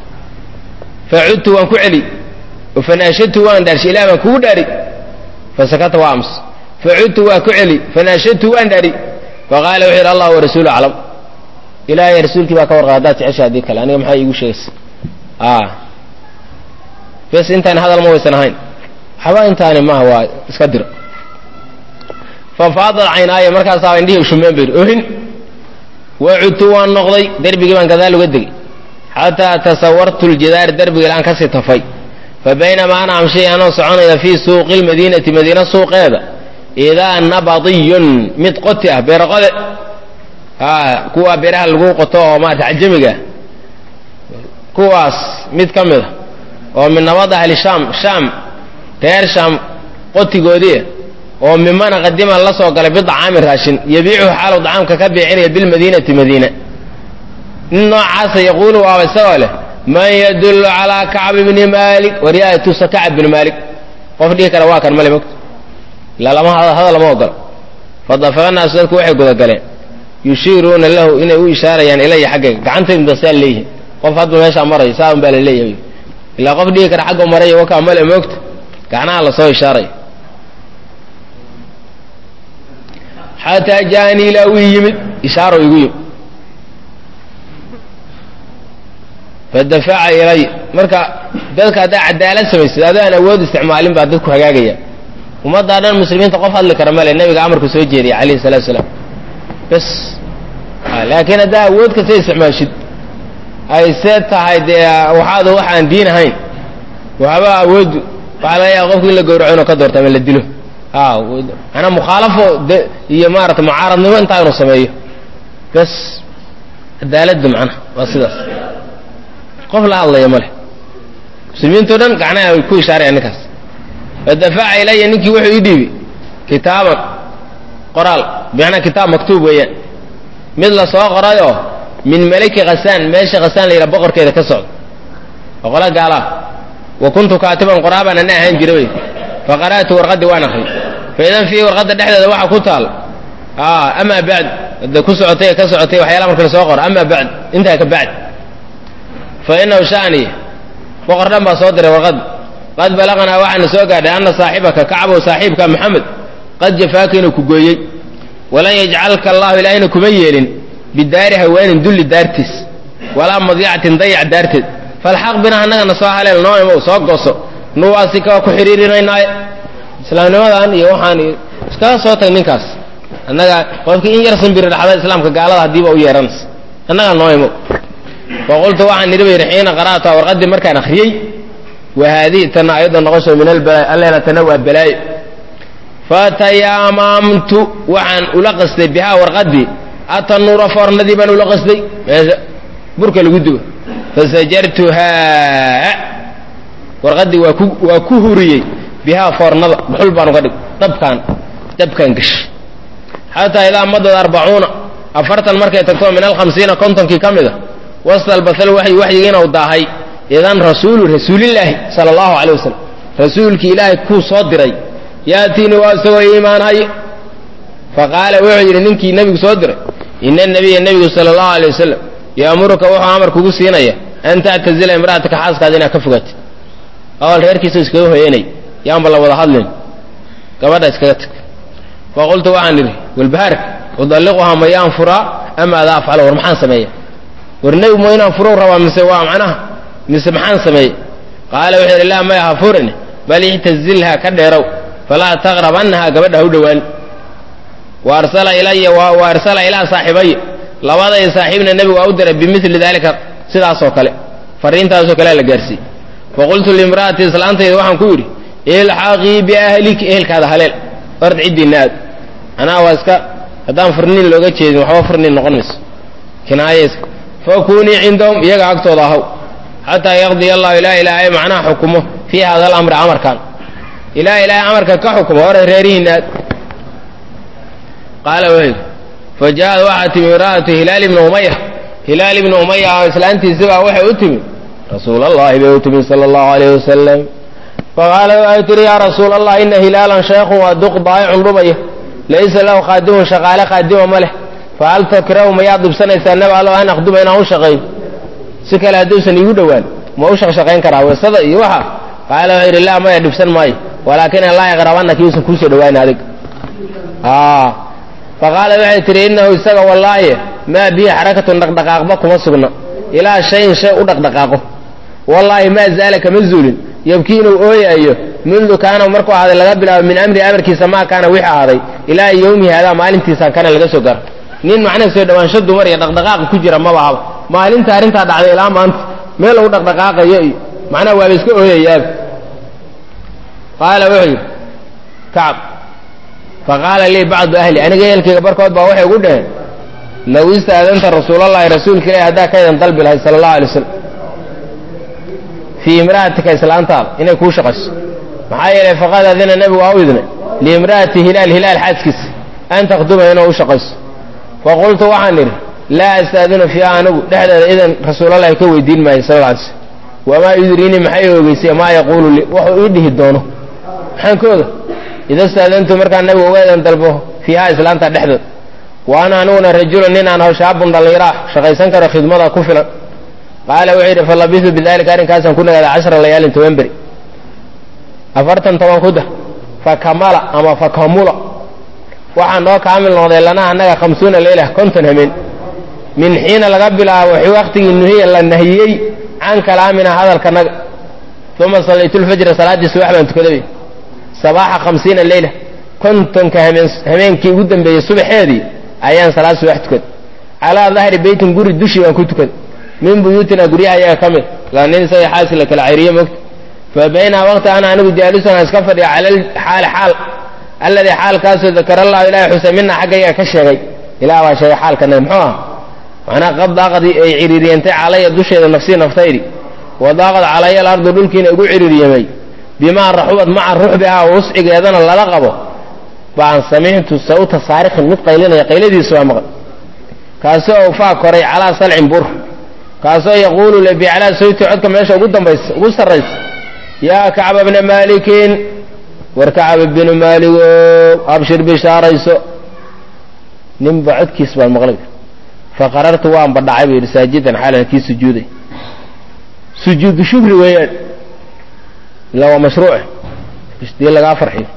فعدت وانكعلي فناشدت وان دارش إلى من كوداري فسكت وامس فعدت وكعلي فناشدت وان داري فقال وحير الله ورسوله أعلم إلهي رسولك باك ورغادات عشاء ديك لأنه محاي يقول شيء بس انت هذا الموضوع سنهين حبا انت ما هو اسكدر ففاضل عيناي مركز صار عندي وشمين بير أهن وعدت وان نغضي دربي من كذلك ودقي حتى تصورت الجدار دربي الآن كسي تفاي فبينما أنا أمشي أنا صعوني في سوق مدينة سوق هذا إذا نبضي متقطع برقل كوا بره القوقة وما تعجمك كواس متكمل ومن نبض أهل الشام تير شام قطي قودية ومما نقدم الله سوق لبضع عامر هاشن يبيعه حاله طعام كبيعين بالمدينة مدينة النوع عاصى يقول وابسوله من يدل على كعب بن مالك ورياية كعب بن مالك qof dhihi kara waa kan male mogto ilaa lama hadal lama ogola fadafaqa naasu dadku waxay gudagaleen yushiiruuna lahu inay u ishaarayaan ilaya xaggayga gacantaydu dasaa leeyihin qof hadba meeshaa marayo saa un baa la leeyahay ilaa qof dhihi kara xagga maraya wakaa male moogta gacnaha lasoo ishaaray xataa jaanii ilaa uu yimid ishaaro igu yimid fadafaca ilay marka dadka haddaa cadaalad samaysid adaan awood isticmaalin baa dadku hagaagaya ummaddaa dhan muslimiinta qof hadli kara male nebiga amarku soo jeediyay calayhi salatu salaam bas laakiin haddaa awood kasta isticmaashid ay see tahay dee waxaada waxaan diin ahayn waxba awooddu waxaa laga yaaba qofku in la gowraco inuu ka doorto ama la dilo manaa mukhaalafo iyo maarata mucaaradnimo intaa inuu sameeyo bas cadaaladdu macnaha waa sidaas qof la hadlaya ma leh muslimiintao dhan gacnaha ay ku ishaarayaan ninkaas fadafaca ilaya ninkii wuxuu ii dhiibi kitaaban qoraal bimacnaa kitaab maktuub weeyaan mid la soo qoray oo min malaki khasaan meesha khasaan la yidhaha boqorkeeda ka socda oo qola gaala ah wa kuntu kaatiban qoraabaan ana ahaan jira wey faqara'tu warqaddii waan akri faidan fiihi warqadda dhexdeeda waxa ku taal amaa bacd hadda ku socotay ka socotay waxyaalaha marka la soo qoro amaa bacd intaa ka bacd fa inahu sha'ni boqor dhan baa soo diray warqadda qad balaqnaa waxaana soo gaadhay anna saaxibaka kacbow saaxiibka maxamed qad jafaaka inuu ku gooyey walan yajcalka allahu ilaahayna kuma yeelin bidaari haweenin dulli daartiis walaa madiicatin dayac daarteed falxaq bina annagana soo haleel noo imow soo goso nuwaasika waa ku xidhiirinaynaaye islaamnimadan iyo waxaan iskaga soo tag ninkaas annaga qofkii in yar sanbiri dhaxda islaamka gaalada haddiiba u yeeranaysa annaga noo imow faqultu waxaan nidhi bayri xiina qara'ta warqaddii markaan akhriyey wa haadihi tana ayadda noqosho min albalaay alleena tana waa balaayo fatayaamamtu waxaan ula qasday bihaa warqaddii atanuura foornadii baan ula qasday meesha burka lagu dubo fasajartuhaa warqaddii waa ku huriyey bihaa foornada dhuxul baan uga dhig dabkaan gashay xataa idaa madad 40 markay tagto min 50 kontonkii ka mid a wastalbasal waxyigiina u daahay idan rasuulillaahi sala allahu calay wasalam rasuulkii ilaahay kuu soo diray yaatiini waa isagoo iimaanhay faqaala wuxuu yidhi ninkii nebigu soo diray ina nabiya nebigu sala allahu alay wasalam yaamuruka wuxuu amar kugu siinaya an tactazila imra'ataka xaaskaada inaad ka fogaatid awal reerkiisa iskaga hoyanay yaanba la wada hadlin gabadha iskaga tag faqultu waxaan idhi walbahaarka udalliquhaa mayaan furaa ama adaa afcalo war maxaan sameeya war nebigu ma inaan furuu rabaa mise waa macnaha mise maxaan sameeye qaala wuxuu yidhi laa maya ha furin bal ictazilha ka dheerow falaa taqrabannahaa gabadha ha u dhowaan wa arsala ilaa saaxibaya labaday saaxiibna nebigu waa u diray bimili daalika sidaasoo kale fariintaasoo kalea la gaarsiiyey faqultu liimra'ati islaantayda waxaan ku yidhi ilxaqii biahliki ehelkaada haleel ord ciddiinna aad anaa waa iska haddaan furniin looga jeedin waxba furniin noqon mayso kinaayeska fakunii cindahum iyaga agtooda ahaw xataa yaqdiya allahu ilaahay macnaha xukumo fii hada alamri amarkan ilaahay amarka ka xukumo hore reerihiinna aad qaala wuxuu yidhi faja'ad waxaa timi imra'atu hilaal ibni umaya oo islaantiisibaa waxay u timi rasuulallahi bay u timi sala allahu alayh wasalam faqaala waxay tihi yaa rasuula allah ina hilaalan shaykhun waa duq daa'icun dhumaya laysa lahu khaadimun shaqaale khaadima ma leh fahal takrahu mayaad dhibsanaysaa nab allo an akhduma inaan u shaqeeyo si kale hadduusan iigu dhowaan ma u shaqshaqayn karaa weesada iyo waxa qaala wuxuu yidhi laa maya dhibsan maayo walaakin laa yaqrabanaki uusan kuusoo dhowaan adig faqaala waxay tihi innahu isaga wallaahi maa bihi xarakatun dhaqdhaqaaqba kuma sugna ilaa shayin shay u dhaqdhaqaaqo wallaahi maa zaala kama zuulin yabkii inuu ooyaayo mundu kaana markuu ahaaday laga bilaabo min amri amarkiisa maa kaana wixii ahaaday ilaa yowmihi hadaa maalintiisaan kana laga soo garo nin macnaha soo dhowaansho dumar iyo dhaqdhaqaaqa ku jira maba haba maalinta arrintaa dhacday ilaa maanta meel lagu dhaqdhaqaaqayo iyo macnaha waaba iska ooyayaaba qaala wuxuu yidhi kacab faqaala lii bacdu ahli aniga ehelkayga barkood baa waxay ugu dhaheen low istaadanta rasuulallahi rasuulka ilahi haddaa kaydan dalbi lahay sala allahu alay wasalam fii imra'atika islaantaada inay kuu shaqayso maxaa yeelay faqad adina nebigu waa u idnay liimra'ati hilaal xaaskiisa an takhduma inuu u shaqayso faqultu waxaan idhi laa astaadinu fiiha anigu dhexdeeda idan rasuulallahi ka weydiin maayo sal lla alay slam wamaa yudriinii maxay ogeysay maa yaquulu lii wuxuu ii dhihi doono maxaan ka oga ida staadantu markaan nabiga uga eedan dalbo fiiha islaanta dhexdood wa ana aniguna rajulun nin aan hawshaabun dhallinyaro ah shaqaysan karo khidmada ku filan qaala wuxuu yidhi falabisu bidalika arrinkaasaan ku nagaada 10 layaalin 10 beri 40 ku dah fakamala ama fakamula waxaa noo kaamil noqday lana annaga 50 leyla 50 habeen min xiina laga bilaabo waqtigii nuhiya la nahiyey can kalaamina hadalkanaga uma sallaytu lfajra salaaddii subax baan tukaday sabaaxa 50 leyla 50 habeenkii ugu dambeeyey subaxeedii ayaan salaad subax tukaday calaa dahri beytin guri dushii baan ku tukaday min buyuutina guryaha ayaga ka mid laa nin isaga xaasi la kala cayriye mogta fa bayna waqti ana anigu jaalisan iska fadhiya cala xaal alladii xaalkaasoo dakara allahu ilaahay xusay mina xaggayga ka sheegay ilaah baa sheegay xaalkanaga muxuu ah macnaa qad daaqadii ay ciriiriyantay calaya dusheeda nafsii naftaydi wa daaqad calaya alardu dhulkiina igu ciriiriyamay bimaa raxubad maca ruxbihaa wuscigeedana lala qabo baan samictu sawta saarikhin mid qaylinaya qayladiisa waa maqan kaasoo ufaa koray calaa salcin bur kaasoo yaquulu le bicalaa sawti codka meesha ugu sarraysa yaa kacba bna maalikin war kacab ibnu maaligo abshir bishaarayso ninba codkiis baan maqlay faqarartu waan badhacay buu yidhi saajidan xaalan kii sujuuday sujuudu shukri weeyaan ilaa waa mashruuce bisdii lagaa farxiyo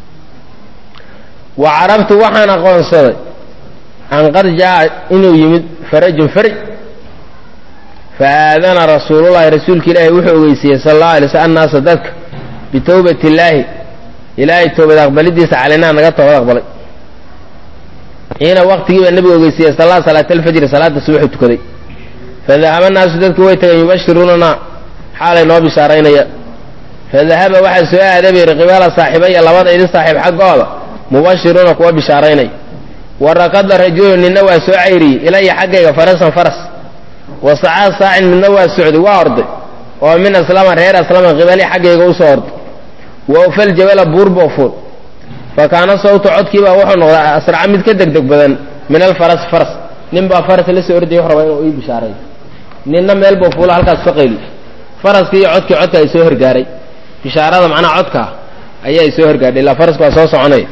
wa carabtu waxaan aqoonsaday an qad jaa inuu yimid farajun faraj faadana rasuulullahi rasuulka ilaahi wuxuu ogeysiiyey sala allahu alay slam annaasa dadka bitawbati illaahi ilaahay toobad aqbalidiisa calaynaa naga toobad aqbalay xiina waqtigii baa nabiga ogeysiiyey sallaa salaat alfajri salaada subaxu tukaday fadahaba naasu dadku way tageen yubashiruunana xaalay noo bishaaraynaya fadahaba waxaa soo aaday bay riqibaala saaxiibaya labada idin saaxiib xaggooda mubashiruuna kuwa bishaaraynaya warakada rajulun ninna waa soo cayriyey ilaya xaggayga farasan faras wasacaa saacin midna waa socday waa orday oo min aslama reer aslama qibali xaggayga u soo orday wa ufal jabala buurboo fuul fa kaana sawtu codkiibaa wuxuu noqdaa asraca mid ka degdeg badan min alfaras faras nin baa faras la soo ordayay wuxuu rabaa inuu ii bishaaray ninna meel buu fuulo halkaas ka qayli faraskii iyo codka ay soo horgaaray bishaarada macnaha codka ayaa ay soo horgaadhay ilaa farasku waa soo soconaya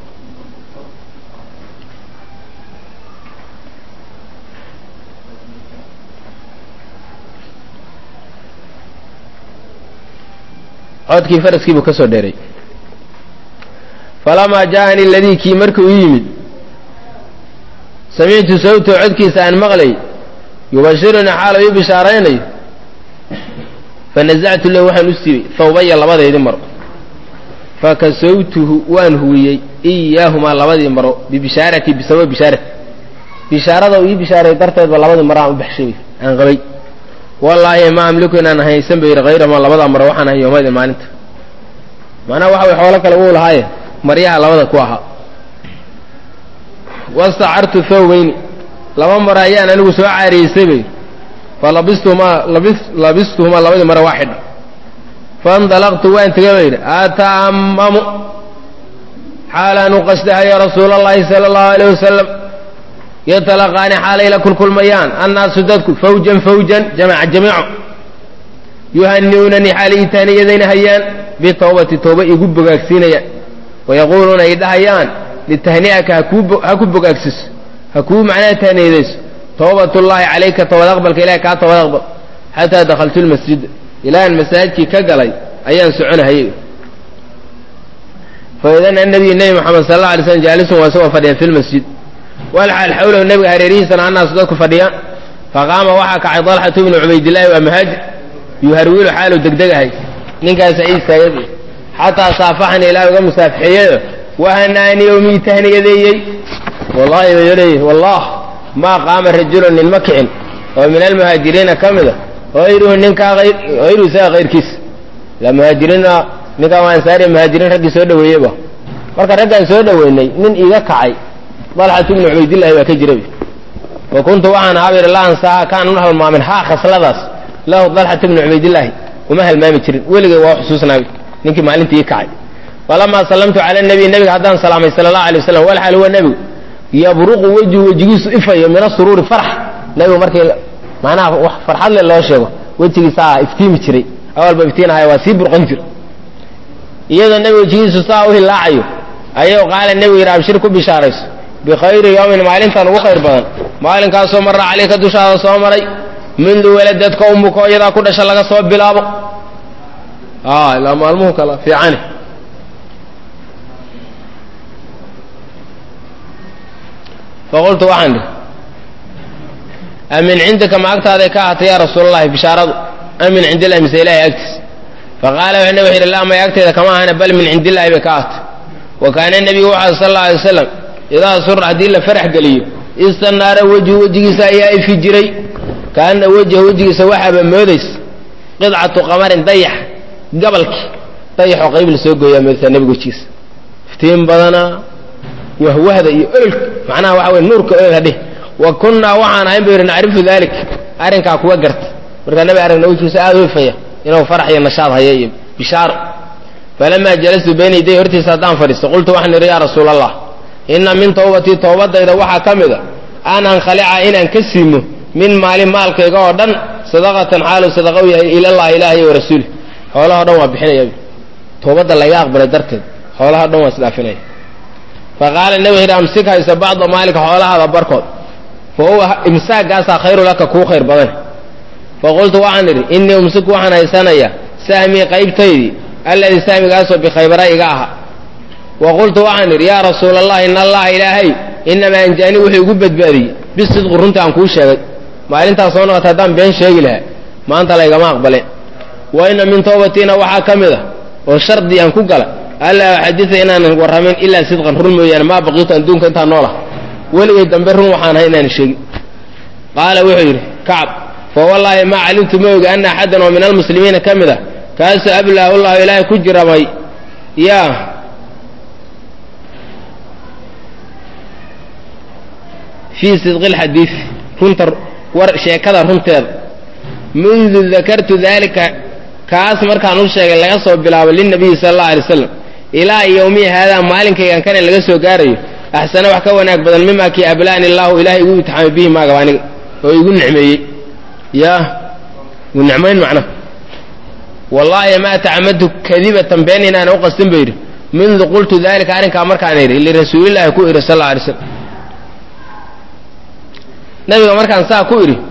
codkii faraskii buu ka soo dheeray falamaa jaaani aladii kii markuu ii yimid samictu sawtahu codkiisa aan maqlay yubashirunii xaala ii bishaaraynayo fanasactu lahu waxaan u siibay thawbaya labadeedii maro fakasawtuhu waan huwiyey iyaahumaa labadii maro bibishaaratii bisabab bishaarati bishaarada uu ii bishaaray darteedba labadii maro aan u baxshay aan qabay wallaahi ma amliku inaan haysan ba yidhi hayrahuma labadaa maro waxaan ahay yoomaydin maalinta macnaha waxa way xoolo kale wuu lahaaye maryaha labada ku ahaa wastacartu thawbayni laba maro ayaan anigu soo caariyeysay bay falabistuhumaa labadii maro waa xidha faindalaqtu waan tegay ba yidhi ata'ammamu xaalaan u qasdahayo rasuula allahi sala allahu alayh wasalam yatalaqaani xaalay la kulkulmayaan annaasu dadku fawjan fawjan jamaca jamiico yuhani'unanii xaalay itaaniyadayna hayaan bitawbati tooba igu bogaagsiinayaan wayaquuluuna ay dhahayaan litahni'aka ha ku bogaagsiso ha kuu macnaha tahniyadayso tawbatullaahi calayka toobad aqbalka ilahay kaa toobad aqbal xataa dakhaltu lmasjida ilaahan masaajidkii ka galay ayaan soconahayay faidan annabiyu nebi moxamed sal alla alay slam jaalisun waa isagoo fadhiyan fi lmasjid walxaal xawlahu nebiga hareerihiisana annaasu dadku fadhiyaan faqaama waxaa kacay dalxatu bnu cubaydillaahi waa muhaajir yuharwilu xaalu degdegahay ninkaasa ii istaagay xataa saafaxani ilaa uga musaafixeeyeyo wahanaani yowmii tahniyadeeyey wallahi ba yodhay wallah maa qaama rajulun nin ma kicin oo min almuhaajiriina ka mida hayruhu ninkaa hayruhu isaga kayrkiisa la muhaajiriina ninkaan waa ansaariya muhaajiriin raggii soo dhaweeyeyba marka raggaan soo dhaweynay nin iga kacay dalxatu bnu cubaydillahi baa ka jira wa kuntu waxaan ahaa bir la ansaha kaan una halmaamin haa khasladaas lahu dalxatu bnu cubaydillaahi uma halmaami jirin weligay waa xusuusnaabi ninkii maalintii ii kacay falamaa sallamtu cala nabiy nebiga haddaan salaamay sala allahu alay wasalam walxaal huwa nebigu yabruqu wejhu wejigiisu ifayo min asuruuri farax nebigu markii macnaha wax farxad le loo sheego wejigiisaa iftiimi jiray awalba iftiinahaya waa sii burqan jir iyadoo nebigu wejigiisu saa u hilaacayo ayuu qaala nebigu yidhi abshir ku bishaarayso bikhayri yawmin maalintan ugu khayr badan maalinkaasoo marra calayka dushaada soo maray mundu waladadka ummuka iyadaa ku dhasha laga soo bilaabo ilaa maalmuhu kala fiicane faqultu waxaan idhi amin cindika ma agtaaday ka ahatay yaa rasuulalahi bishaaradu am min cindi illahi mise ilahay agtiis faqaala wuxuu nabig yidhi laa may agtayda kama ahana bal min cindi illahi bay ka ahatay wa kaana nebigu wuxuu sal alla alay wasalam idaa sura haddii la farax geliyo istanaara wejhu wejigiisa ayaa ifi jiray kaana wejha wejigiisa waxaaba moodays qidcatu qamarin dayax gabalki dayaxoo qayb la soo gooyaa moodaysaa nebiga wejigiisa iftiin badana wahwahda iyo ololka macnaha waxa weye nuurka olol hadheh wa kunnaa waxaan ahayn bu yidhi nacrifu dalik arrinkaa kuwa garta markaa nebi aragna wejigiisa aada u ifaya inuu farax iyo nashaad haya iyo bishaaro falamaa jalastu bayna yaday hortiisa haddaan fadhiisto qultu waxaan idhi yaa rasuula allah inna min tawbatii toobadayda waxaa ka mid a an ankhalica inaan ka siimo min maalin maalkayga oo dhan sadaqatan xaalu sadaqa u yahay ilallahi ilaahay wa rasuuli xoolahao dhan waa bixinaya toobadda laga aqbalay darteed xoolahao dhan waa isdhaafinaya faqaala nebi wuxu yidhi amsik haysa bacda maalika xoolahaada barkood fa huwa imsaagaasaa khayru laka kuu khayr badan faqultu waxaan idhi innii umsiku waxaan haysanayaa sahmii qaybtaydii alladii sahmigaasoo bikhaybara iga aha wa qultu waxaan idhi yaa rasuula allah ina allaha ilaahay inamaa anjaani wuxuu igu badbaadiyey bisidqi runtii aan kuu sheegay maalintaas soo noqota haddaan been sheegi lahaa maanta laygama aqbaleen wa inna min tawbatiina waxaa ka mid a oo shardi aan ku gala allaa axadisa inaanan warramin ilaa sidqan run mooyaane maa baqiitu adduunka intaan noolah weligay dambe run waxaan ahay inaanan sheegin qaala wuxuu yidhi kacab fa wallaahi maa calimtu ma ogi anna axadan oo min almuslimiina ka mid a kaasoo ablaahu llahu ilaahay ku jiramay yaa fii sidqi alxadiid runta sheekada runteeda mundu dakartu daalika kaas markaan u sheegay laga soo bilaabo lilnabiyi sala allahu alay wasalam ilaa yowmihi haadaa maalinkaygan kana laga soo gaarayo axsana wax ka wanaag badan mimaa kii ablaani illaahu ilaahay igu imtixaamay bihi maagaba aniga oo igu nicmeeyey yaa igu nicmayn macnaha wallaahi maa tacamadtu kadibatan been inaana u qastin ba yidhi mundu qultu daalika arrinkaa markaan idhi lirasuulillaahi ku idhi sal alla alay slam nabiga markaan saa ku idhi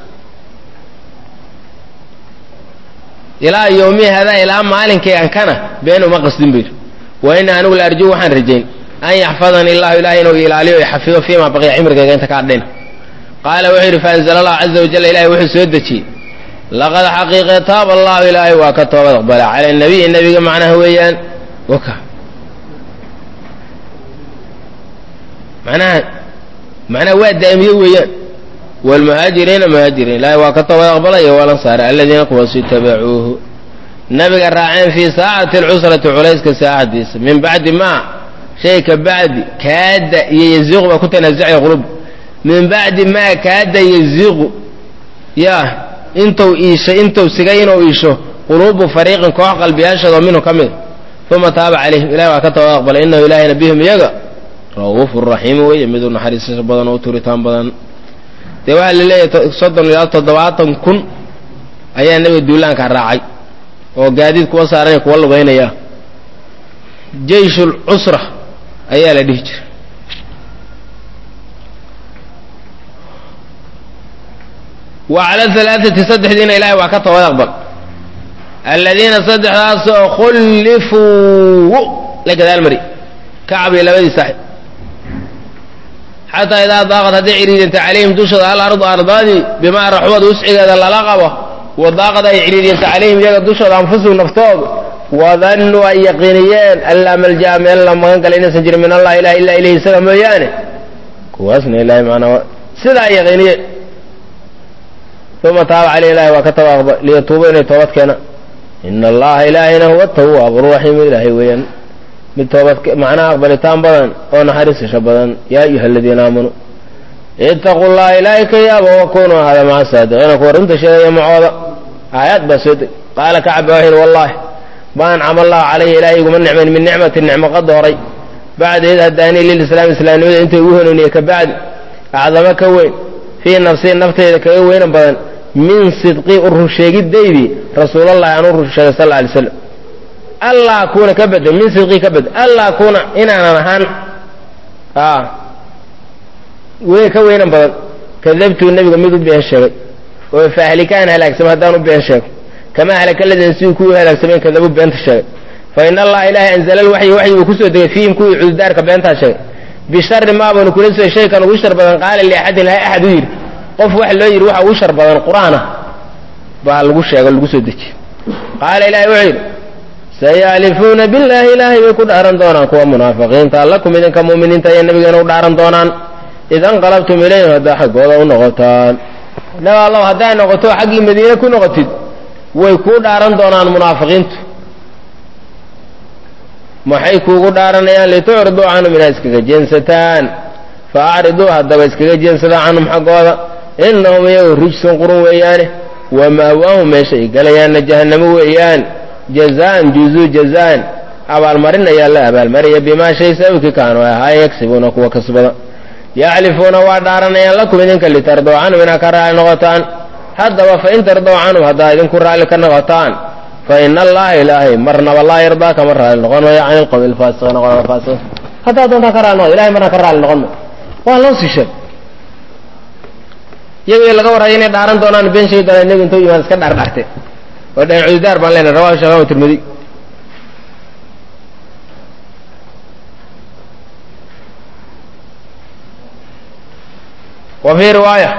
ilaa yowmihi hadaa ilaa maalinkaygan kana been uma qasdin bayidhi wa ina anigu la arju waxaan rajayn an yaxfadanii illahu ilahay inuu ilaaliyo o xafido fiimaa baqiya cimrigayga inta ka adhayna qaala wuxuu yidhi faanzala allahu caza wajalla ilahay wuxuu soo dejiyey laqad xaqiiqe taaba allahu ilaahay waa ka toobad aqbala cala nabiyi nebiga macnaha weeyaan waka macnaha waa daa'imiye weeyaan wlmuhaajiriina muhaajiriin ilaahay waa ka toobad aqbalaya walansaara aladiina kuwaas itabacuuhu nabiga raaceen fii saacati alcusrati culayska saacadiisa min bacdi maa shay ka bacdi kaada iyo yaziiqu baa ku tanaasucaya qulub min bacdi maa kaada yaziiqu yaa intuu sigay inuu iisho quluubu fariiqin koox qalbiyaashoodoo minhu ka mida uma taaba calayhim ilahay waa ka toobad aqbalay inahu ilaahayna bihim iyaga ra'uufu raxiim weeye miduu naxariisasho badan oo turitaan badan dee waxaa la leeyahay 30 ilaa 70 kun ayaa nebiga duulaanka raacay oo gaadiid kuwa saaranay kuwa lugaynaya jayshul cusra ayaa la dhihi jiray wa cala alaaati saddexdiina ilaahay waa ka toobad aqbal aladiina saddexdaasoo khullifuu la gadaal mari kacab iyo labadii saaxib xataa idaa daaqad hadday cidhiidinta calayhim dushooda alardu ardaadii bimaa raxubad wuscigeeda lala qabo wadaaqad ay cidhiidinta calayhim iyaga dushooda anfusuhum naftoodu wadannuu ay yaqiiniyeen allaa malja'a meel la magan gala inaysan jirin min allah ilaha illaa ilayhi isaga mooyaane kuwaasna ilahay macnaa sidaa ay yaqiiniyeen uma taaba caleyh ilahay waa ka toobad aqbal liyatuuba inay toobad keena ina allaha ilaahayna huwa tawaabu raxiimu ilaahay weeyaan mid toobad macnaha aqbalitaan badan oo naxariisasho badan yaa ayuha aladiina aamanuu itaquu llaha ilaahay ka yaaba wakunuu ahaada maca saadiqiina kuwa runta sheegaya macooda aayaad baa soo deg qaala kacab baa wuxu yidhi wallahi ma ancama allahu calayhi ilaahay iguma nicmayn min nicmatin nicmo qad horay bacda id hadaanii lilislaami islaamnimada inta igu hanuuniye ka bacdi acdamo ka weyn fii nafsii nafteyda kaga weynan badan min sidqii u runsheegidaydii rasuulallahi aan u run sheegay sal lla alay slam alla akuuna ka bedel min sidqii ka bedel alla akuuna inaanan ahaan ka weynan badan kadabtuu nebiga mid u been sheegay oo faahlikaan halaagsama haddaan u been sheego kamaa halaka ladin sidii kuwii halaagsameen kadabu beenta sheegay fa in allaha ilaahay anzala alwaxyi waxyi uu kusoo degay fiihim kuwii cududaarka beentaa sheegay bishari maabaanu kula soo shaykan ugu shar badan qaala liaxadin laha axad u yidhi qof waxa loo yidhi waxa ugu shar badan qur-aanah baa lagu sheego lagu soo dejiye qaala ilahay wuxuu yidhi sayaalifuuna billaahi ilaahay bay ku dhaaran doonaan kuwa munaafiqiinta lakum idinka mu'miniinta iyo nabigeena u dhaaran doonaan id anqalabtum ilayhim haddaa xaggooda u noqotaan nabi allow haddaa noqoto xaggii madiine ku noqotid way kuu dhaaran doonaan munaafiqiintu maxay kuugu dhaaranayaan litucriduu canhum inaa iskaga jeensataan fa acriduu haddaba iskaga jeensadaa canhum xaggooda innahum iyagu rijsun qurun weeyaane wa ma'waahum meesha ay galayaanna jahannamo weeyaan jazaan juzuu jazaan abaalmarin ayaa la abaalmaraya bimaa shay sababkii kaanuu ahaayeen yagsibuuna kuwa kasbada yaxlifuuna waa dhaaranayaan lakum idinka litardow canhum inaa ka raalli noqotaan haddaba fain tardow canhum haddaa idinku raalli ka noqotaan fa ina allaha ilaahay marnaba laa yardaa kama raalli noqon mayo can ilqowmi alfaasiqiina qolada faasiqiin haddaa doontaan ka raalli noqo ilahay marna ka raalli noqon mayo waa loo sii sheeg iyagii laga warhaya inay dhaaran doonaan been sheegi doonaan nebigu intuu yimaad iska dhaardharte oo dhaheen cududaar baan leenahay rawahu shaykhaani tirmidi wa fii riwaaya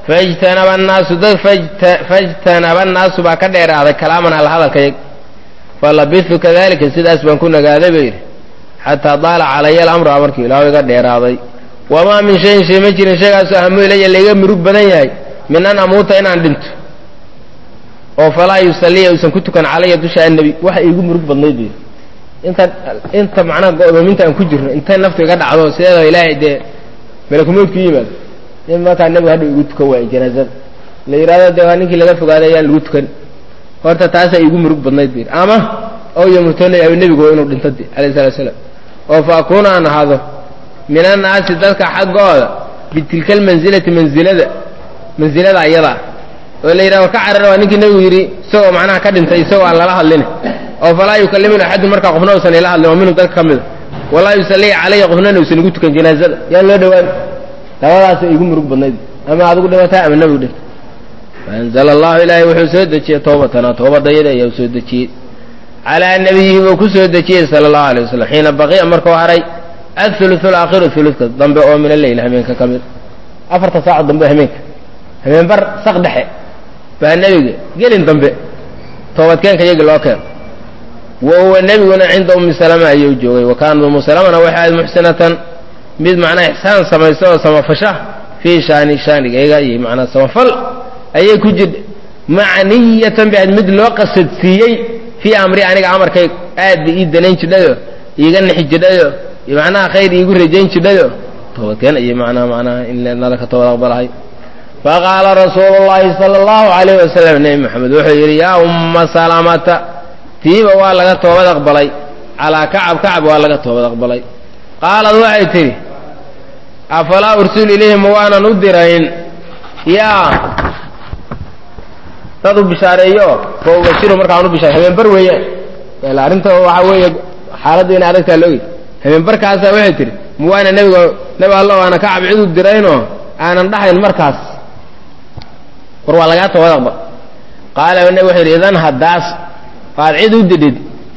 fajtanaba annaasu baa ka dheeraaday kalaaman alla hadalkayag falabitu kadalika sidaas baan ku nagaaday ba yidhi xataa daala calaya alamru amarkii ilaahu iga dheeraaday wamaa min shayin shay ma jirin shaygaasu ahamu ilaya layga murug badan yahay min an amuuta inaan dhinto oo falaa yusalliya uusan ku tukan calaya dusha annebi waxa iigu murug badnayd bu yidhi inta macnaha go'doominta aan ku jirno intay naftu iga dhacdo sideedoo ilaahay dee malakumoodku yimaado in markaa nebigu hadha igu tukan waayo janaazada la yidhahdo dee waa ninkii laga fogaaday ayaan lagu tukan horta taasaa iigu murug badnayd bu yidhi ama ow yamuutanaya nebigu waa inuu dhinto de alayh salatu wasalaam oo fa akuuna aan ahaado min annaasi dadka xaggooda bitilka almansilati mansilada ayadaa oo la yidhahdo ka carara waa ninkii nebigu yidhi isagoo macnaha ka dhintay isagoo aan lala hadlin oo falaa yukallimuni axadun markaa qofna uusan ila hadlin oo minhu dadka ka mida walaa yusalliya calaya qofnana uusan igu tukan janaazada yaan loo dhawaan labadaasa igu murug badnayd ama adigu dhimataa ama nebigu dhinta faanzala allahu ilaahay wuxuu soo dejiyey toobatana toobadayada ayaa soo dejiyey calaa nabiyihi buu ku soo dejiyey sala allahu alay wasalam xiina baqiya markuu haray athuluthu alaakhiru huludka dambe oo min alleyl hameenka ka mid afarta saaco dambe hameenka hameenbar saq dhexe baa nebiga gelin dambe toobadkeenka iyagii loo keeno wa huwa nebiguna cinda ummi salama ayuu joogay wa kaanat ummu salamana waxay ahayd muxsinatan mid macnaa ixsaan samaysa oo samafasha fii shaanigayga iyo macnaa samafal ayay ku jirta macniyatan bi ahayd mid loo qasadsiiyey fii amri aniga amarkayga aad ba ii danayn jidhayo iiga nixi jidhayo macnaha khayr iigu rajayn jidhayo toobadkeen iyo macnaha in nala ka toobad aqbalahay faqaala rasuulu llahi sala allahu calayh wasalam nebi maxamed wuxuu yidhi yaa umma salamata tiiba waa laga toobad aqbalay calaa kacab waa laga toobad aqbalay qaalad waxay tidhi afalaa ursilu ilayhim waanan u dirayn yaa dad u bishaareeyo fa ubashiru markaan u bishaare habeenbar weeyaan ila arrinta waxaa weeye xaaladdu inay adagtaa loogi habeenbarkaasaa waxay tidhi muwaana nebi allow aana kacab cid u diraynoo aanan dhahayn markaas war waa lagaa toobad aqbal qaala nebi wuxuu yidhi idan haddaas waad cid u didhid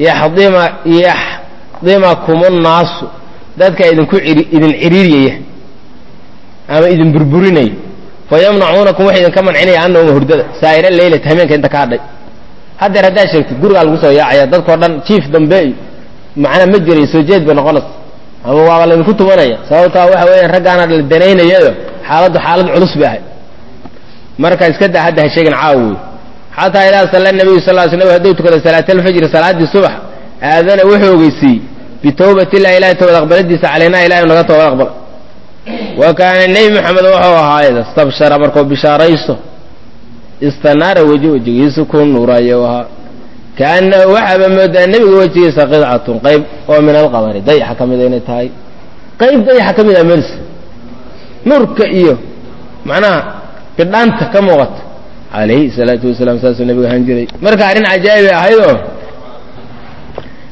yaxdimakumunaasu dadka idin ciriiriyaya ama idin burburinaya fa yamnacuunakum waxay idinka mancinaya annahuma hurdada saa'ira leylata hameenka inta ka hadhay haddeer haddaad sheegtid gurigaa lagu soo yaacaya dadkao dhan jiif dambe iyo macnaa ma jiray soo jeed bay noqonaysa ama waaba laydinku tumanaya sababtaa waxa weeyaan raggaana la danaynayayo xaaladdu xaalad culus bay ahay marka iska daa hadda ha sheegin caawa wey xataa idaa salla nabiyu sal l sl hadduu tukada salaatalfajri salaaddii subax aadana wuxuu ogeysiiyey bitawbatillahi ilahay toobad aqbaladiisa calaynaa ilahay naga toobad aqbala wa kaana nebi maxamed wuxuu ahaa ida istabshara markuu bishaaraysto istanaara wejigiisa ku nuurayo ahaa kaannahu waxaaba moodaa nebiga wejigiisa qidcatun qayb oo min alqamari dayaxa ka mida inay tahay qayb dayaxa ka mid a melis nuurka iyo macnaha bidhaanta ka muuqata calayhi salaatu wasalaam saasuu nebigu ahaan jiray marka arrin cajaa'ibay ahaydoo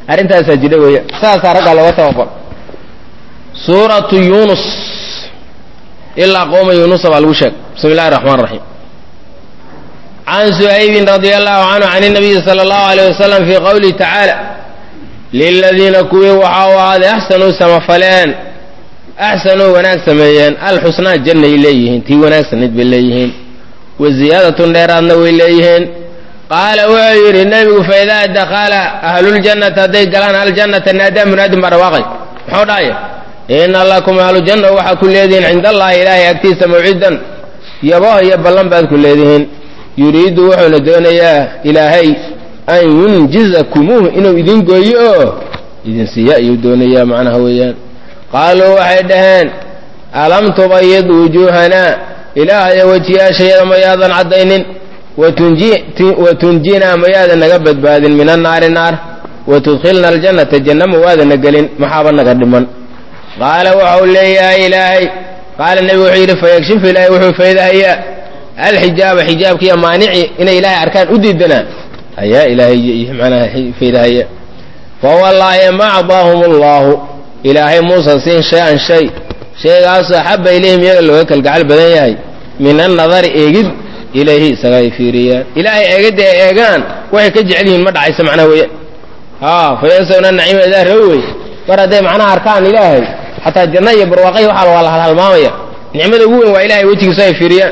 arintaasaa jira weeye saasaa ragga looga tababaro suuratu yunus ilaa qowma yunusa baa lagu sheegay bismi illahi raxmaan raxiim can suhaybin radia allahu canhu can inabiyi sala allahu alayh wasalam fii qowlihi tacaala liladiina kuwii waxaa u ahaaday axsanuu samafaleen axsanuu wanaag sameeyeen alxusnaa jannay leeyihiin tii wanaagsanid bay leeyihiin wa ziyaadatun dheeraadna way leeyihiin qaala wuxuu yidhi nebigu faidaa dakala ahluljannati hadday galaan aljannata naadaa munaadin baa dhawaaqay muxuu dhahaya ina lakum ahlujanna waxaa ku leedihiin cinda allahi ilaahay agtiisa mawcidan yaboh iyo ballan baad ku leedihiin yuriidu wuxuuna doonayaa ilaahay an yunjizakumuuh inuu idin gooyo oo idin siiya ayuu doonayaa macnaha weeyaan qaaluu waxay dhaheen alam tubayid wujuuhanaa ilaahayo wejiyaashayada mayaadan caddaynin watunjinaa mayaadan naga badbaadin min annaari naar watudkhilna aljannata janna ma waadana gelin maxaaba naga dhiman qaala waxau leeyahay ilaahay qaala nebigu wuxuu yidhi fayakshifu ilaahay wuxuu faydahayaa alxijaaba xijaabkiiyo maanici inay ilaahay arkaan u diidanaa ayaa ilaahay macnaha faydahaya fawallaahi ma acdaahum allahu ilaahay muusan siin shay-an shay shaygaasoo axabba ilayhim iyaga looga kalgacal badan yahay min annadari eegid ilayhi isaga ay fiiriyaan ilaahay eegidda ay eegaan waxay ka jecel yihiin ma dhacaysa macnaha weeyaan fayansawna naciima idaa rawey mar hadday macnaha arkaan ilaahay xataa janno iyo barwaaqay waxaa waa la halhalmaamaya nicmada ugu weyn waa ilahay wejigiisa ay fiiriyaan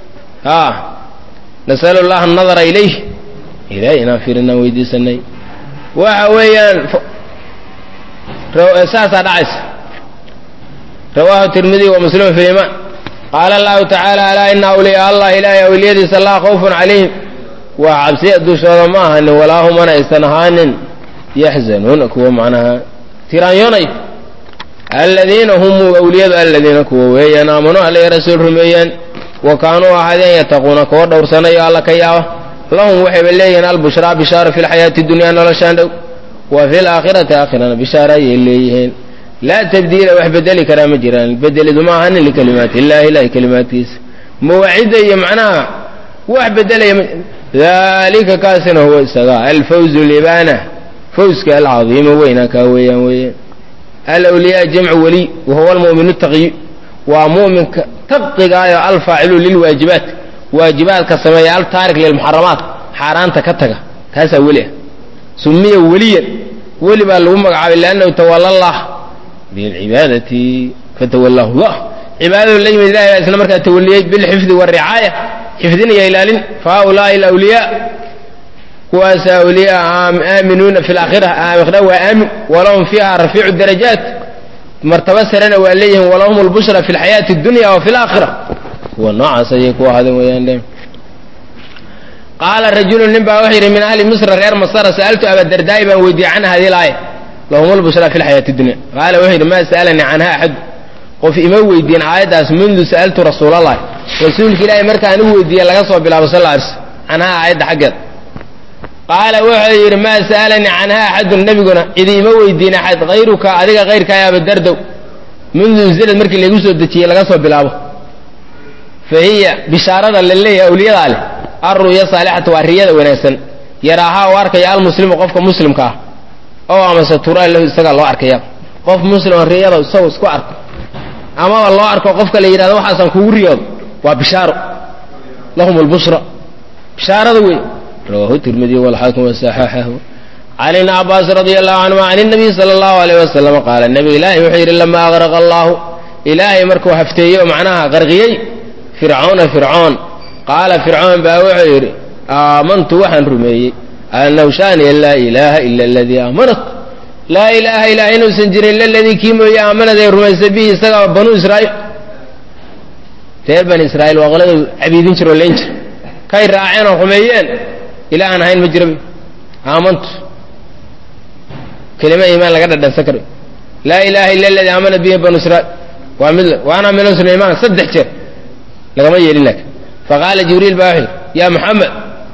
nasalu allaha anadara ilayh ilaahay inaan fiirinaan weydiisanay waxa weeyaan saasaa dhacaysa rawaahu tirmidi wa muslim fi iman qaala allahu tacaala alaa ina awliyaa allah ilaahay awliyadiisa laa khawfun calayhim waa cabsiya dushooda ma ahanin walaa humana aysan ahaanin yaxzanuuna kuwa macnaha tiraanyoonay aladiina humuu awliyadu aladiina kuwa weeyaan aamanuu alla rasuul rumeeyaan wa kaanuu ahaadeen yattaquuna kuwa dhowrsanayo alla ka yaaba lahum waxayba leeyihiin albushraa bishaara fi lxayaati dunyaa noloshaan dhow wa fi laakhirati aakhirana bishaara ayay leeyihiin laa tabdiila wax bedeli karaa ma jiraan bedelidu ma ahanin likalimaati illahi ilahay kalimaadkiisa mawacida iyo macnaha wax bedelaya dalika kaasina huwa isaga alfawzu libaana fawska alcadiima weynaa kaa weeyaan weeyaan alawliyaa jamcu weliy wahuwa almu'minu taqiy waa mu'minka taqigaayo alfaacilu lilwaajibaat waajibaadka sameeya altaarik lilmuxaramaat xaaraanta ka taga kaasaa weli ah sumiya weliyan weli baa lagu magacaabay liannahu tawalla allah bilcibaadati fatawallahu llah cibaadadu la yimid ilahay baa isla markaa tawaliyey bilxifdi waricaaya xifdin iyo ilaalin fa haulaai alawliyaa kuwaasa awliyaa aaminuuna fi laakhira aakhira waa aamin walahum fiiha rafiicu darajaat martaba sarena waa leeyihiin walahum albushra fi lxayaati اdunya wa fi laakhira kuwa noocaas ayay ku ahaadeen weeyaan qaala rajulu nin baa wuxuu yidhi min ahli misra reer masara sa'altu abadardaa'i baan weydiiyey canha hadii laaya lahum albushra fi lxayaati dunya qaala wuxuu yidhi maa sa'alanii canha axad qof ima weydiin aayaddaas mundu sa'altu rasuulallahi rasuulka ilaahay markaan u weydiiyey laga soo bilaabo sal lla canha aayadda xaggeed qaala wuxuu yidhi maa sa'alanii canha axadun nebiguna cidi ima weydiin axad hayruka adiga hayrkaa ya abadardow mundu unsilad markii laygu soo dejiyey laga soo bilaabo fa hiya bishaarada la leeyahay awliyadaa leh alru'ya saalixatu waa riyada wanaagsan yaraahaa u arkaya almuslimu qofka muslimka ah oo amase turaa lahu isagaa loo arkaya qof muslima riyada isagoo isku arko amaba loo arko qofka la yidhahdo waxaasaan kugu riyoodo waa bishaaro lahum albushra bishaarada wey rawaahu tirmidi walxaakim wasaxaxahu can ibni cabbaas radia allahu canhuma can inabiy sala allahu alayh wasalam qaala nebiga ilaahay wuxuu yidhi lamaa aqraqa allaahu ilaahay markuu hafteeyey oo macnaha qarqiyey fircauna fircoon qaala fircoon baa wuxuu yidhi aamantu waxaan rumeeyey annahu shaaniya laa ilaaha ila aladii aamanat laa ilaaha ilaah inuusan jirin ila aladii kii mooye aamanad ay rumaysay bihi isaga banuu israa'iil reer bani israa'iil waa qolada cabiidin jir oo layn jir kay raaceen oo rumeeyeen ilaahan ahayn ma jira aamantu kelima iimaan laga dhadhansan karo laa ilaaha ila aladii aamanat bihi banuu israa'iil waa mid waana milusna iimaan 3 jeer lagama yeelin laakiin faqaala jibriil baa wuxuu yidhi yaa muxamed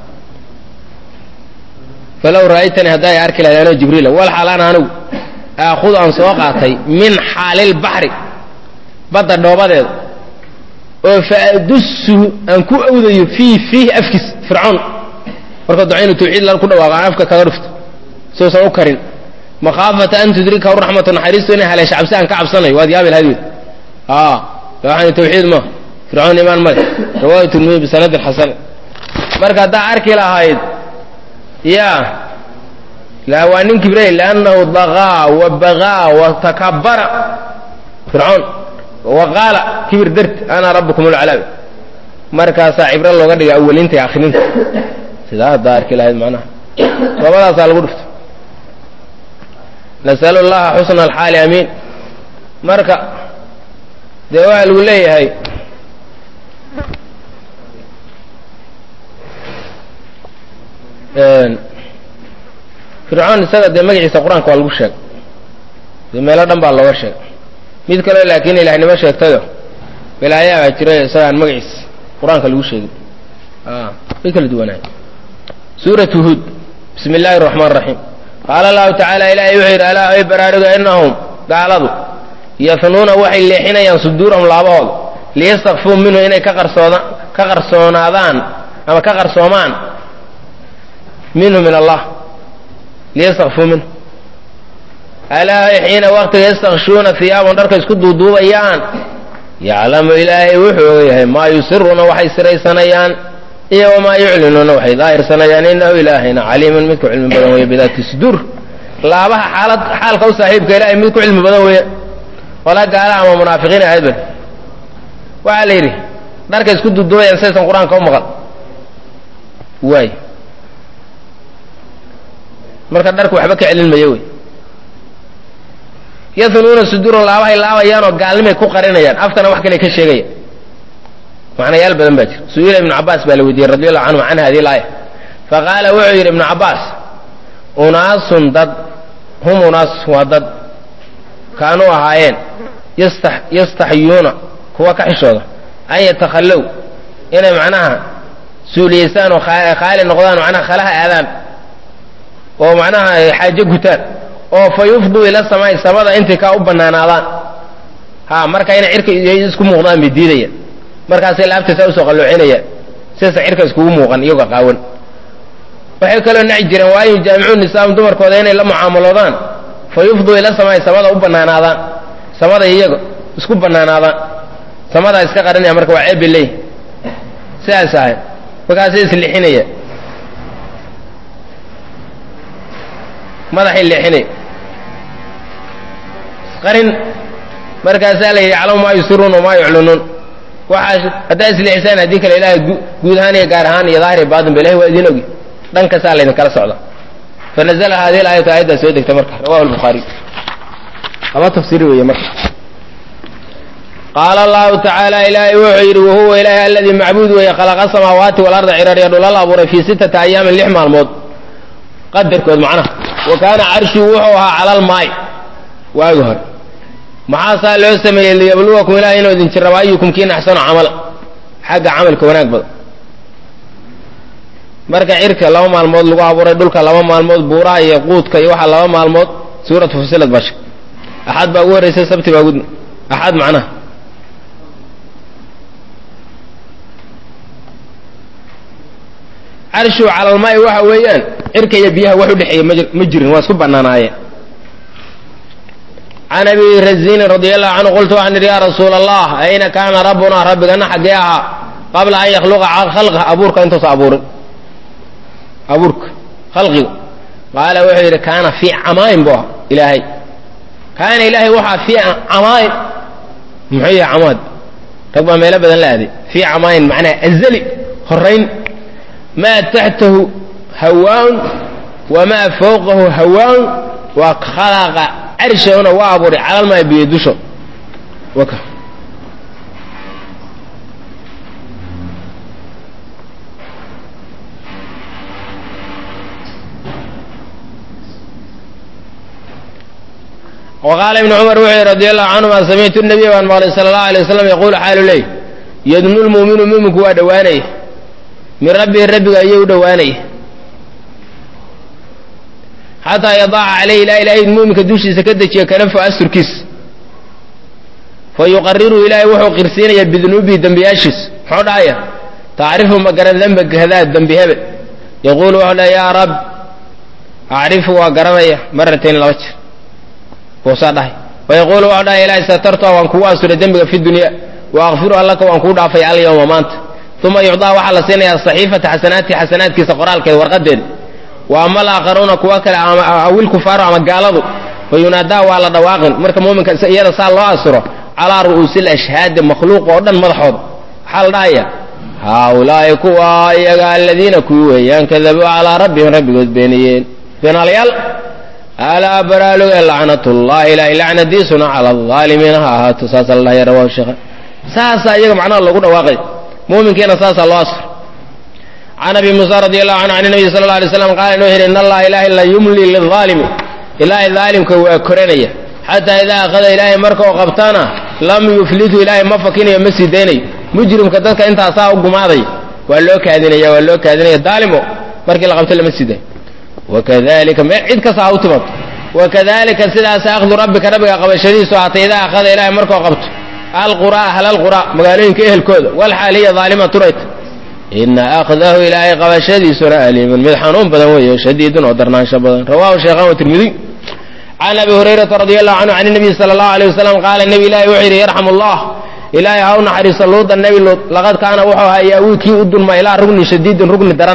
falow ra'aytanii hadday arki lahayd anoo jibriila wal xaalaan anigu aakhud aan soo qaatay min xaalilbaxri badda dhoobadeeda oo faadusuhu aan ku awdayo fiihi afkiis fircoon marka duca inuu tawxiid lan ku dhawaaqo aan afka kaga dhufto soosan u karin makhaafata an tudrikahu raxmatu naxariistu inay haleesha cabsi aan ka cabsanayo waad yaabil hadid waxaan tawxiid ma fircoon imaan male riwaayat tirmidhi bisanadin xasan marka haddaa arki lahayd ya la waa nin kibrey liannahu dagaa wa bagaa wa takabbara fircoon wa qaala kibir dart ana rabbukum alcalaa markaasaa cibro looga dhigay awalinta iyo akhrinta sidaa haddaa arki lahayd macnaha labadaasaa lagu dhufto nasalu llaha xusna alxaali amiin marka dee waxaa lagu leeyahay fircoon isaga dee magaciisa qur-aanka waa lagu sheegay dee meelo dhan baa looga sheegay mid kaleo laakiin ilaahnimo sheegtayo bilaayaa jira isagaan magaciisa qur-aanka lagu sheegay way kala duwanaay suuratu hud bismi illaahi araxmaan araxiim qaala allahu tacaala ilaahay wuxuu yidhi alaa ay baraaruga inahum gaaladu yafnuuna waxay leexinayaan suduurahum laabahooda liyastakfuu minhu inay ka qarsoonaadaan ama ka qarsoomaan minhu min allah liyastakfuu minhu alaa xiina waqtiga yastakshuuna hiyaaban dharka isku duuduubayaan yaclamu ilaahay wuxuu ogyahay maa yusiruuna waxay siraysanayaan iyo wamaa yuclinuuna waxay daahirsanayaan inahu ilaahayna caliimun mid ku cilmi badan weeye bidaati suduur laabaha xaalka u saaxiibka ilaahay mid ku cilmi badan weeye wala gaala ama munaafiqiin ahaydba waxaa la yidhi dharka isku duuduubayaan saysan qur-aanka u maqal waay marka dharku waxba ka celin mayo wey yahunuuna suduuran laabahay laabayaanoo gaalnimay ku qarinayaan afkana wax kale ka sheegaya macnayaal badan baa jira su-ila ibnu cabaas baa la weydiiyey radi allahu canhu can hadihi laaya faqaala wuxuu yidhi ibnu cabaas unaasun dad hum unaas waa dad kaanuu ahaayeen yastaxyuuna kuwa ka xishooda an yatakhallow inay macnaha suuliyeystaan oo khaali noqdaan macnaha khalaha aadaan oo macnaha xaajo gutaan oo fa yufduu ila samaa'i samada intay kaa u bannaanaadaan marka inay cirka isku muuqdaan bay diidayaan markaasay laabtaysaa usoo qalloocinayaan sidaysa cirka iskugu muuqan iyagoo qaawan waxay kaloo naci jireen waa an yujaamicuun nisaa'um dumarkooda inay la mucaamaloodaan fa yufduu ila samaa'i samada u bannaanaadaan samada iyaga isku bannaanaadaan samadaa iska qarinaya marka waa ceeb leey sidaas ahay markaasay islixinaya madaxay leexinay qarin markaasaa la yidhi yaclamu maa yusiruun wamaa yuclinuun waxaa haddaa isleexisaan haddii kale ilaahay guud ahaan iyo gaar ahaan iyo daahir iyo baatin ba ilahay waa idin ogi dhankasaa laydin kala socda fanazla hadihi aayatu aayaddaa soo degta marka rawahu lbukhaari laba tafsiir weeye marka qaala allahu tacaala ilaahay wuxuu yidhi wahuwa ilaahay aladii macbuud weeye khalaqa samaawaati walarda cirarya dhulal abuuray fii 6 ayaamin 6 maalmood qadarkood macnaha wa kaana carshigu wuxuu ahaa cala almaay waagi hore maxaasaa loo sameeyey liyabluwakum ilahay inuu idin jirraba ayukum kiina axsanu camala xagga camalka wanaag badan marka cirka 2 maalmood lagu abuuray dhulka 2 maalmood buuraha iyo quudka iyo waxa 2 maalmood suuratu fusilad basha axad baa ugu horreysay sabti baa ugu axad macnaha carshigu cala almaai waxa weeyaan cirka iyo biyaha wax u dhexeeya ma jirin waa isku bannaanaayeen can abi razinin radia allahu canhu qultu waxaan idhi yaa rasuula allah ayna kaana rabbunaa rabbigana xaggee ahaa qabla an yakhluqa khalqa abuurka intuusa abuurin abuurka khalqiga qaala wuxuu yidhi kaana fii camaayin bu aha ilaahay kaana ilaahay waxaa fii camaayin muxuu yahay camaad rag baa meelo badan la aaday fii camaayin macnaha azali horayn maa taxtahu hawaan wamaa fawqahu hawaan waa khalaqa carshahuna waa abuuray calalmaa biyo dusho waka وqاala iبن cmr wuxuu yihi radي الlahu canهuma samictu النabiy baan maqlay salى الlahu عalيه waslm yaqulu xaalu ley yadnu lmu'minu muminku waa dhowaanaya min rabbihi rabbiga ayuu u dhowaanaya xataa yadaaca caleyh ilaa ilaahay mu'minka dushiisa ka dejiya kanafo asturkiis fa yuqariru ilaahay wuxuu qirsiinayaa bidunuubihi dembiyaashiis muxuu dhahaya tacrifu ma garan dembi kadaa dembi hebel yaquulu wuxuu le yaa rab acrifu waa garanaya maratayn laba jir boosaa dhahay wayaquulu waa dhahay ilaahay satartuha waan kugu asuray dembiga fi dunya wa akfiruha laka waan kuu dhaafay alyawma maanta uma yucdaa waxaa la siinayaa saxiifata xasanaati xasanaadkiisa qoraalkeeda warqadeeda wa ama alaakharuuna kuwa kale awil kufaaru ama gaaladu fa yunaadaa waa la dhawaaqin marka muuminka iyada saa loo asuro calaa ru'uusi lashhaadi makhluuq oo dhan madaxooda waxaa la dhahaya haaulaa'i kuwa iyaga aladiina kuwi weeyaan kadabuu calaa rabbihim rabbigood beeniyeen beenaalayaal alaa baraaluge lacnatullahi ilaahi lacnadiisuna cala alaalimiina ha ahaato saasa la dhahaya rawahu sheekhan saasaa iyaga macnaha loogu dhawaaqay muuminkiina saasaa loo asro can abi muusa radi allahu canhu can nabiy sala alla alay slam qaala inuu yidhi in allaha ilaahay la yumli lilaalimi ilaahay daalimka waa koranaya xataa idaa akhada ilaahay markau qabtana lam yuflitu ilaahay ma fakinayo ma sii daynayo mujrimka dadka intaasaa u gumaaday waa loo kaadinaya daalimo markii la qabto lama sii dayo wakadalika cid kasta ha u timato wakadalika sidaas akhdu rabbika rabbiga qabashadiisu haatay idaa akhada ilaahay markuu qabto alquraa ahla alquraa magaalooyinka ehelkooda walxaal hiya daalimatun ayt ina akhdahu ilaahay qabashadiisuna aliimun mid xanuun badan weeye shadiidun oo darnaansho badan rawahu sheekhan watirmidiy can abi hurayrata radi allahu canhu can nabiy sala allahu alay wasalam qaala nebi ilaahi wuxuu yidhi yarxamu allah ilaahay ha u naxariiso luuda nebi luud laqad kaana wuxuu ahaa yaawii kii u dulma ilaa rugni shadiidin rugni daran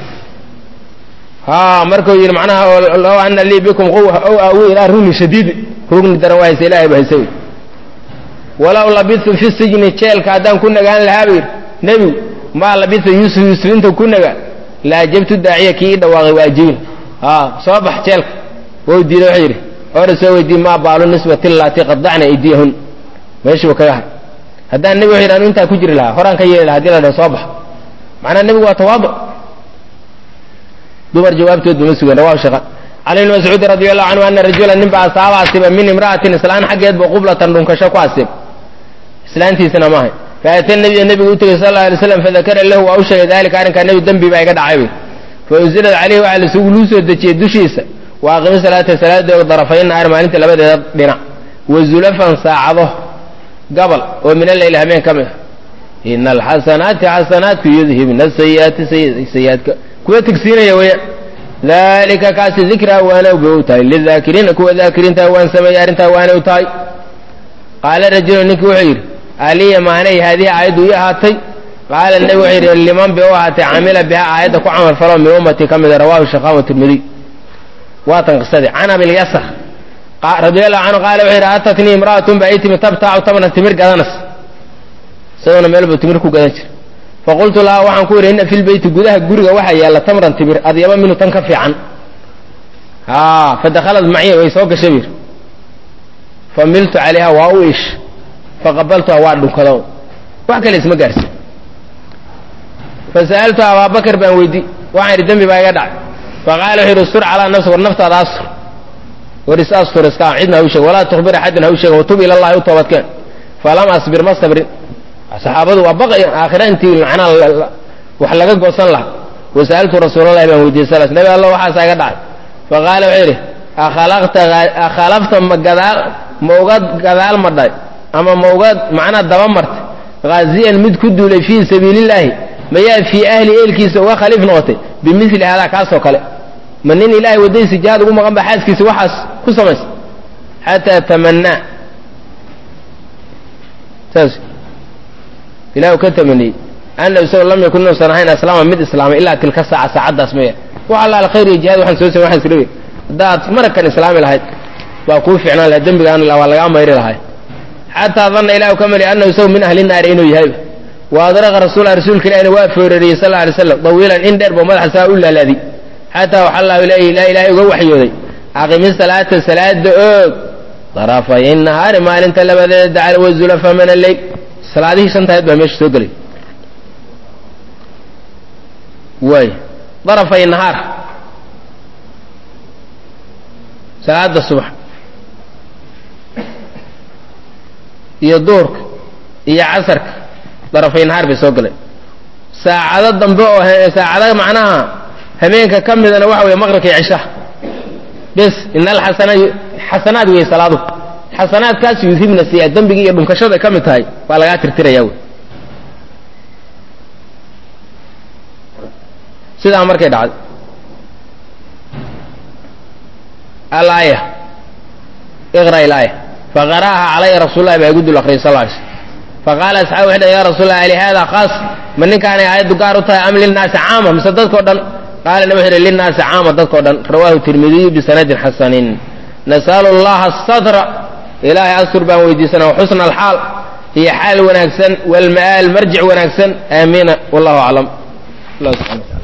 markuu yidhi macnaha low ana lii bikum quwa ow aawii ilaa rugni shadiidin rugni daran waa hayse ilahay ba hayse wey walow labitu fi sijni jeelka haddaan ku nagaan lahaa bayidhi nebigu maa labisa yuusuf yuusuf inta ku nagaan la ajabtu daaciya kii ii dhawaaqay waa ajibin soo bax jeelka wou diiday wuxuu yidhi hore soo weydiin maa baalu nisbati laati qadacna aydiyahun meeshuu kaga hay haddaan nebi wuxu yidhi anu intaa ku jiri lahaa horaan ka yeeli laha hadii la dhaho soo bax macnaha nebigu waa tawaadu dumar jawaabtood bama sugan rawahu sheekhan can ibni mascuudi radi allahu canhu ana rajula nin ba asaaba asiba min imra'atin islaan xaggeed ba qublatan dhunkasho ku asiib islaantiisana maahay faata nabiya nebigu u tegey sal alla alay slam fadakara lahu waa u sheegay dalika arrinkaa nebi dembi baa iga dhacay wy fa unzilad caleyhi waxaa luu soo dejiyey dushiisa wa aqimi salaata salaada darafay nahaar maalinta labadeeda dhinac wa zulafan saacado gabal oo min alleyl habeen ka mid ah ina alxasanaati xasanaatku yudhibna sayi'aati sayi'aadka kuwa tegsiinaya weya dalika kaasi dikraa waana bay u tahay lidaakiriina kuwa daakiriinta waan sameeyey arrintaa waanay u tahay qaala rajulu ninkii wuxuu yidhi aliya maanay haadihi aayaddu ii ahaatay qaala nebi wuxuu yidhi liman bay u ahaatay camila bihaa aayadda ku camal falo min ummatii ka mida rawahu sheekhan watirmidiy waatan qisadii can abilyasar radi allahu canhu qaala wuxuu yidhi atatnii imra'atun ba ii timi tabtaacu tamran timir gadanas isagona meel buu timir ku gadan jira faqultu laha waxaan ku yidhi inna fi lbeyti gudaha guriga waxaa yaalla tamran timir adyaba minhu tan ka fiican fadakhalad maciya way soo gashay bir familtu calayha waa u ish faqabaltuha waa dhunkado wax kale isma gaarsin fasa'altu abaabakar baan weydii waxaan idhi dembi baa iga dhacay faqaala wuxuu yidhi ustur calaa nafsi war naftaada astur war is astur iska cidna ha u sheeg walaa tukhbir axadin ha u sheegin watub ila allahi u toobadkeen falam asbir ma sabrin saxaabadu waa baqayan aakhira intii macnaha wax laga goosan lahaa wasa'altu rasuulallahi baan weydiiyey sal nabi allah waxaasaa iga dhacay faqaala wuxuu yidhi akhalafta ma uga gadaal madhay ama ma uga macnaha daba martay haaziyan mid ku duulay fii sabiilillaahi mayaa fii ahli eelkiisa uga khaliif noqotay bimili haadaa kaasoo kale ma nin ilaahay waddadiisa jihaad ugu maqan ba xaaskiisa waxaas ku samaysa xataa tamanaa saas ilahu ka tamaniyey ana isagoo lam yakun inuusan ahayn aslaama mid islaamay ilaa tilka saaca saacaddaas maya wax allaala khayr iyo jihaad waxaan soo samey waxaan isla wey haddaad marakan islaami lahayd waa kuu ficnaan laha dembigaan waa lagaa mayri lahay xataa danna ilahu ka mali annahu isagu min ahli naari inuu yahay wa adraqa rasuulka ilahina waa foorariyey sal alay slam dawiilan in dheer boo madaxa saa u laalaadi xataa waxa allahu ilaahay uga waxyooday aqimi salaata salaada oog darafay nahaari maalinta labadeeda dacal wazulafa min alleyl salaadihii shantahayd baa meesha soo gelay waay darafay nahaar salaada subax iyo duhurka iyo casarka darafay nahaar bay soo galeen saacado dambe oo saacado macnaha habeenka ka midana waxa weeye maqribka iyo cishaha bes ina xasanaad wey salaadu xasanaadkaas yuhibna siyaa dembigii iyo dhunkashada ka mid tahay waa lagaa tirtirayaa wey sidaa markay dhacday الآية اقرأ الآية فقرأها علي رسول الله بيقول الأخرين صلى الله عليه وسلم فقال أصحابه يا رسول الله لهذا خاص من كان آية قارتها أم للناس عامة مصدق قدن قال النبي للناس عامة قدن رواه الترمذي بسند حسن نسأل الله الصدر إلهي أستر بان ويديسنا وحسن الحال هي حال ونكسن والمآل مرجع ونكسن آمين والله أعلم الله سبحانه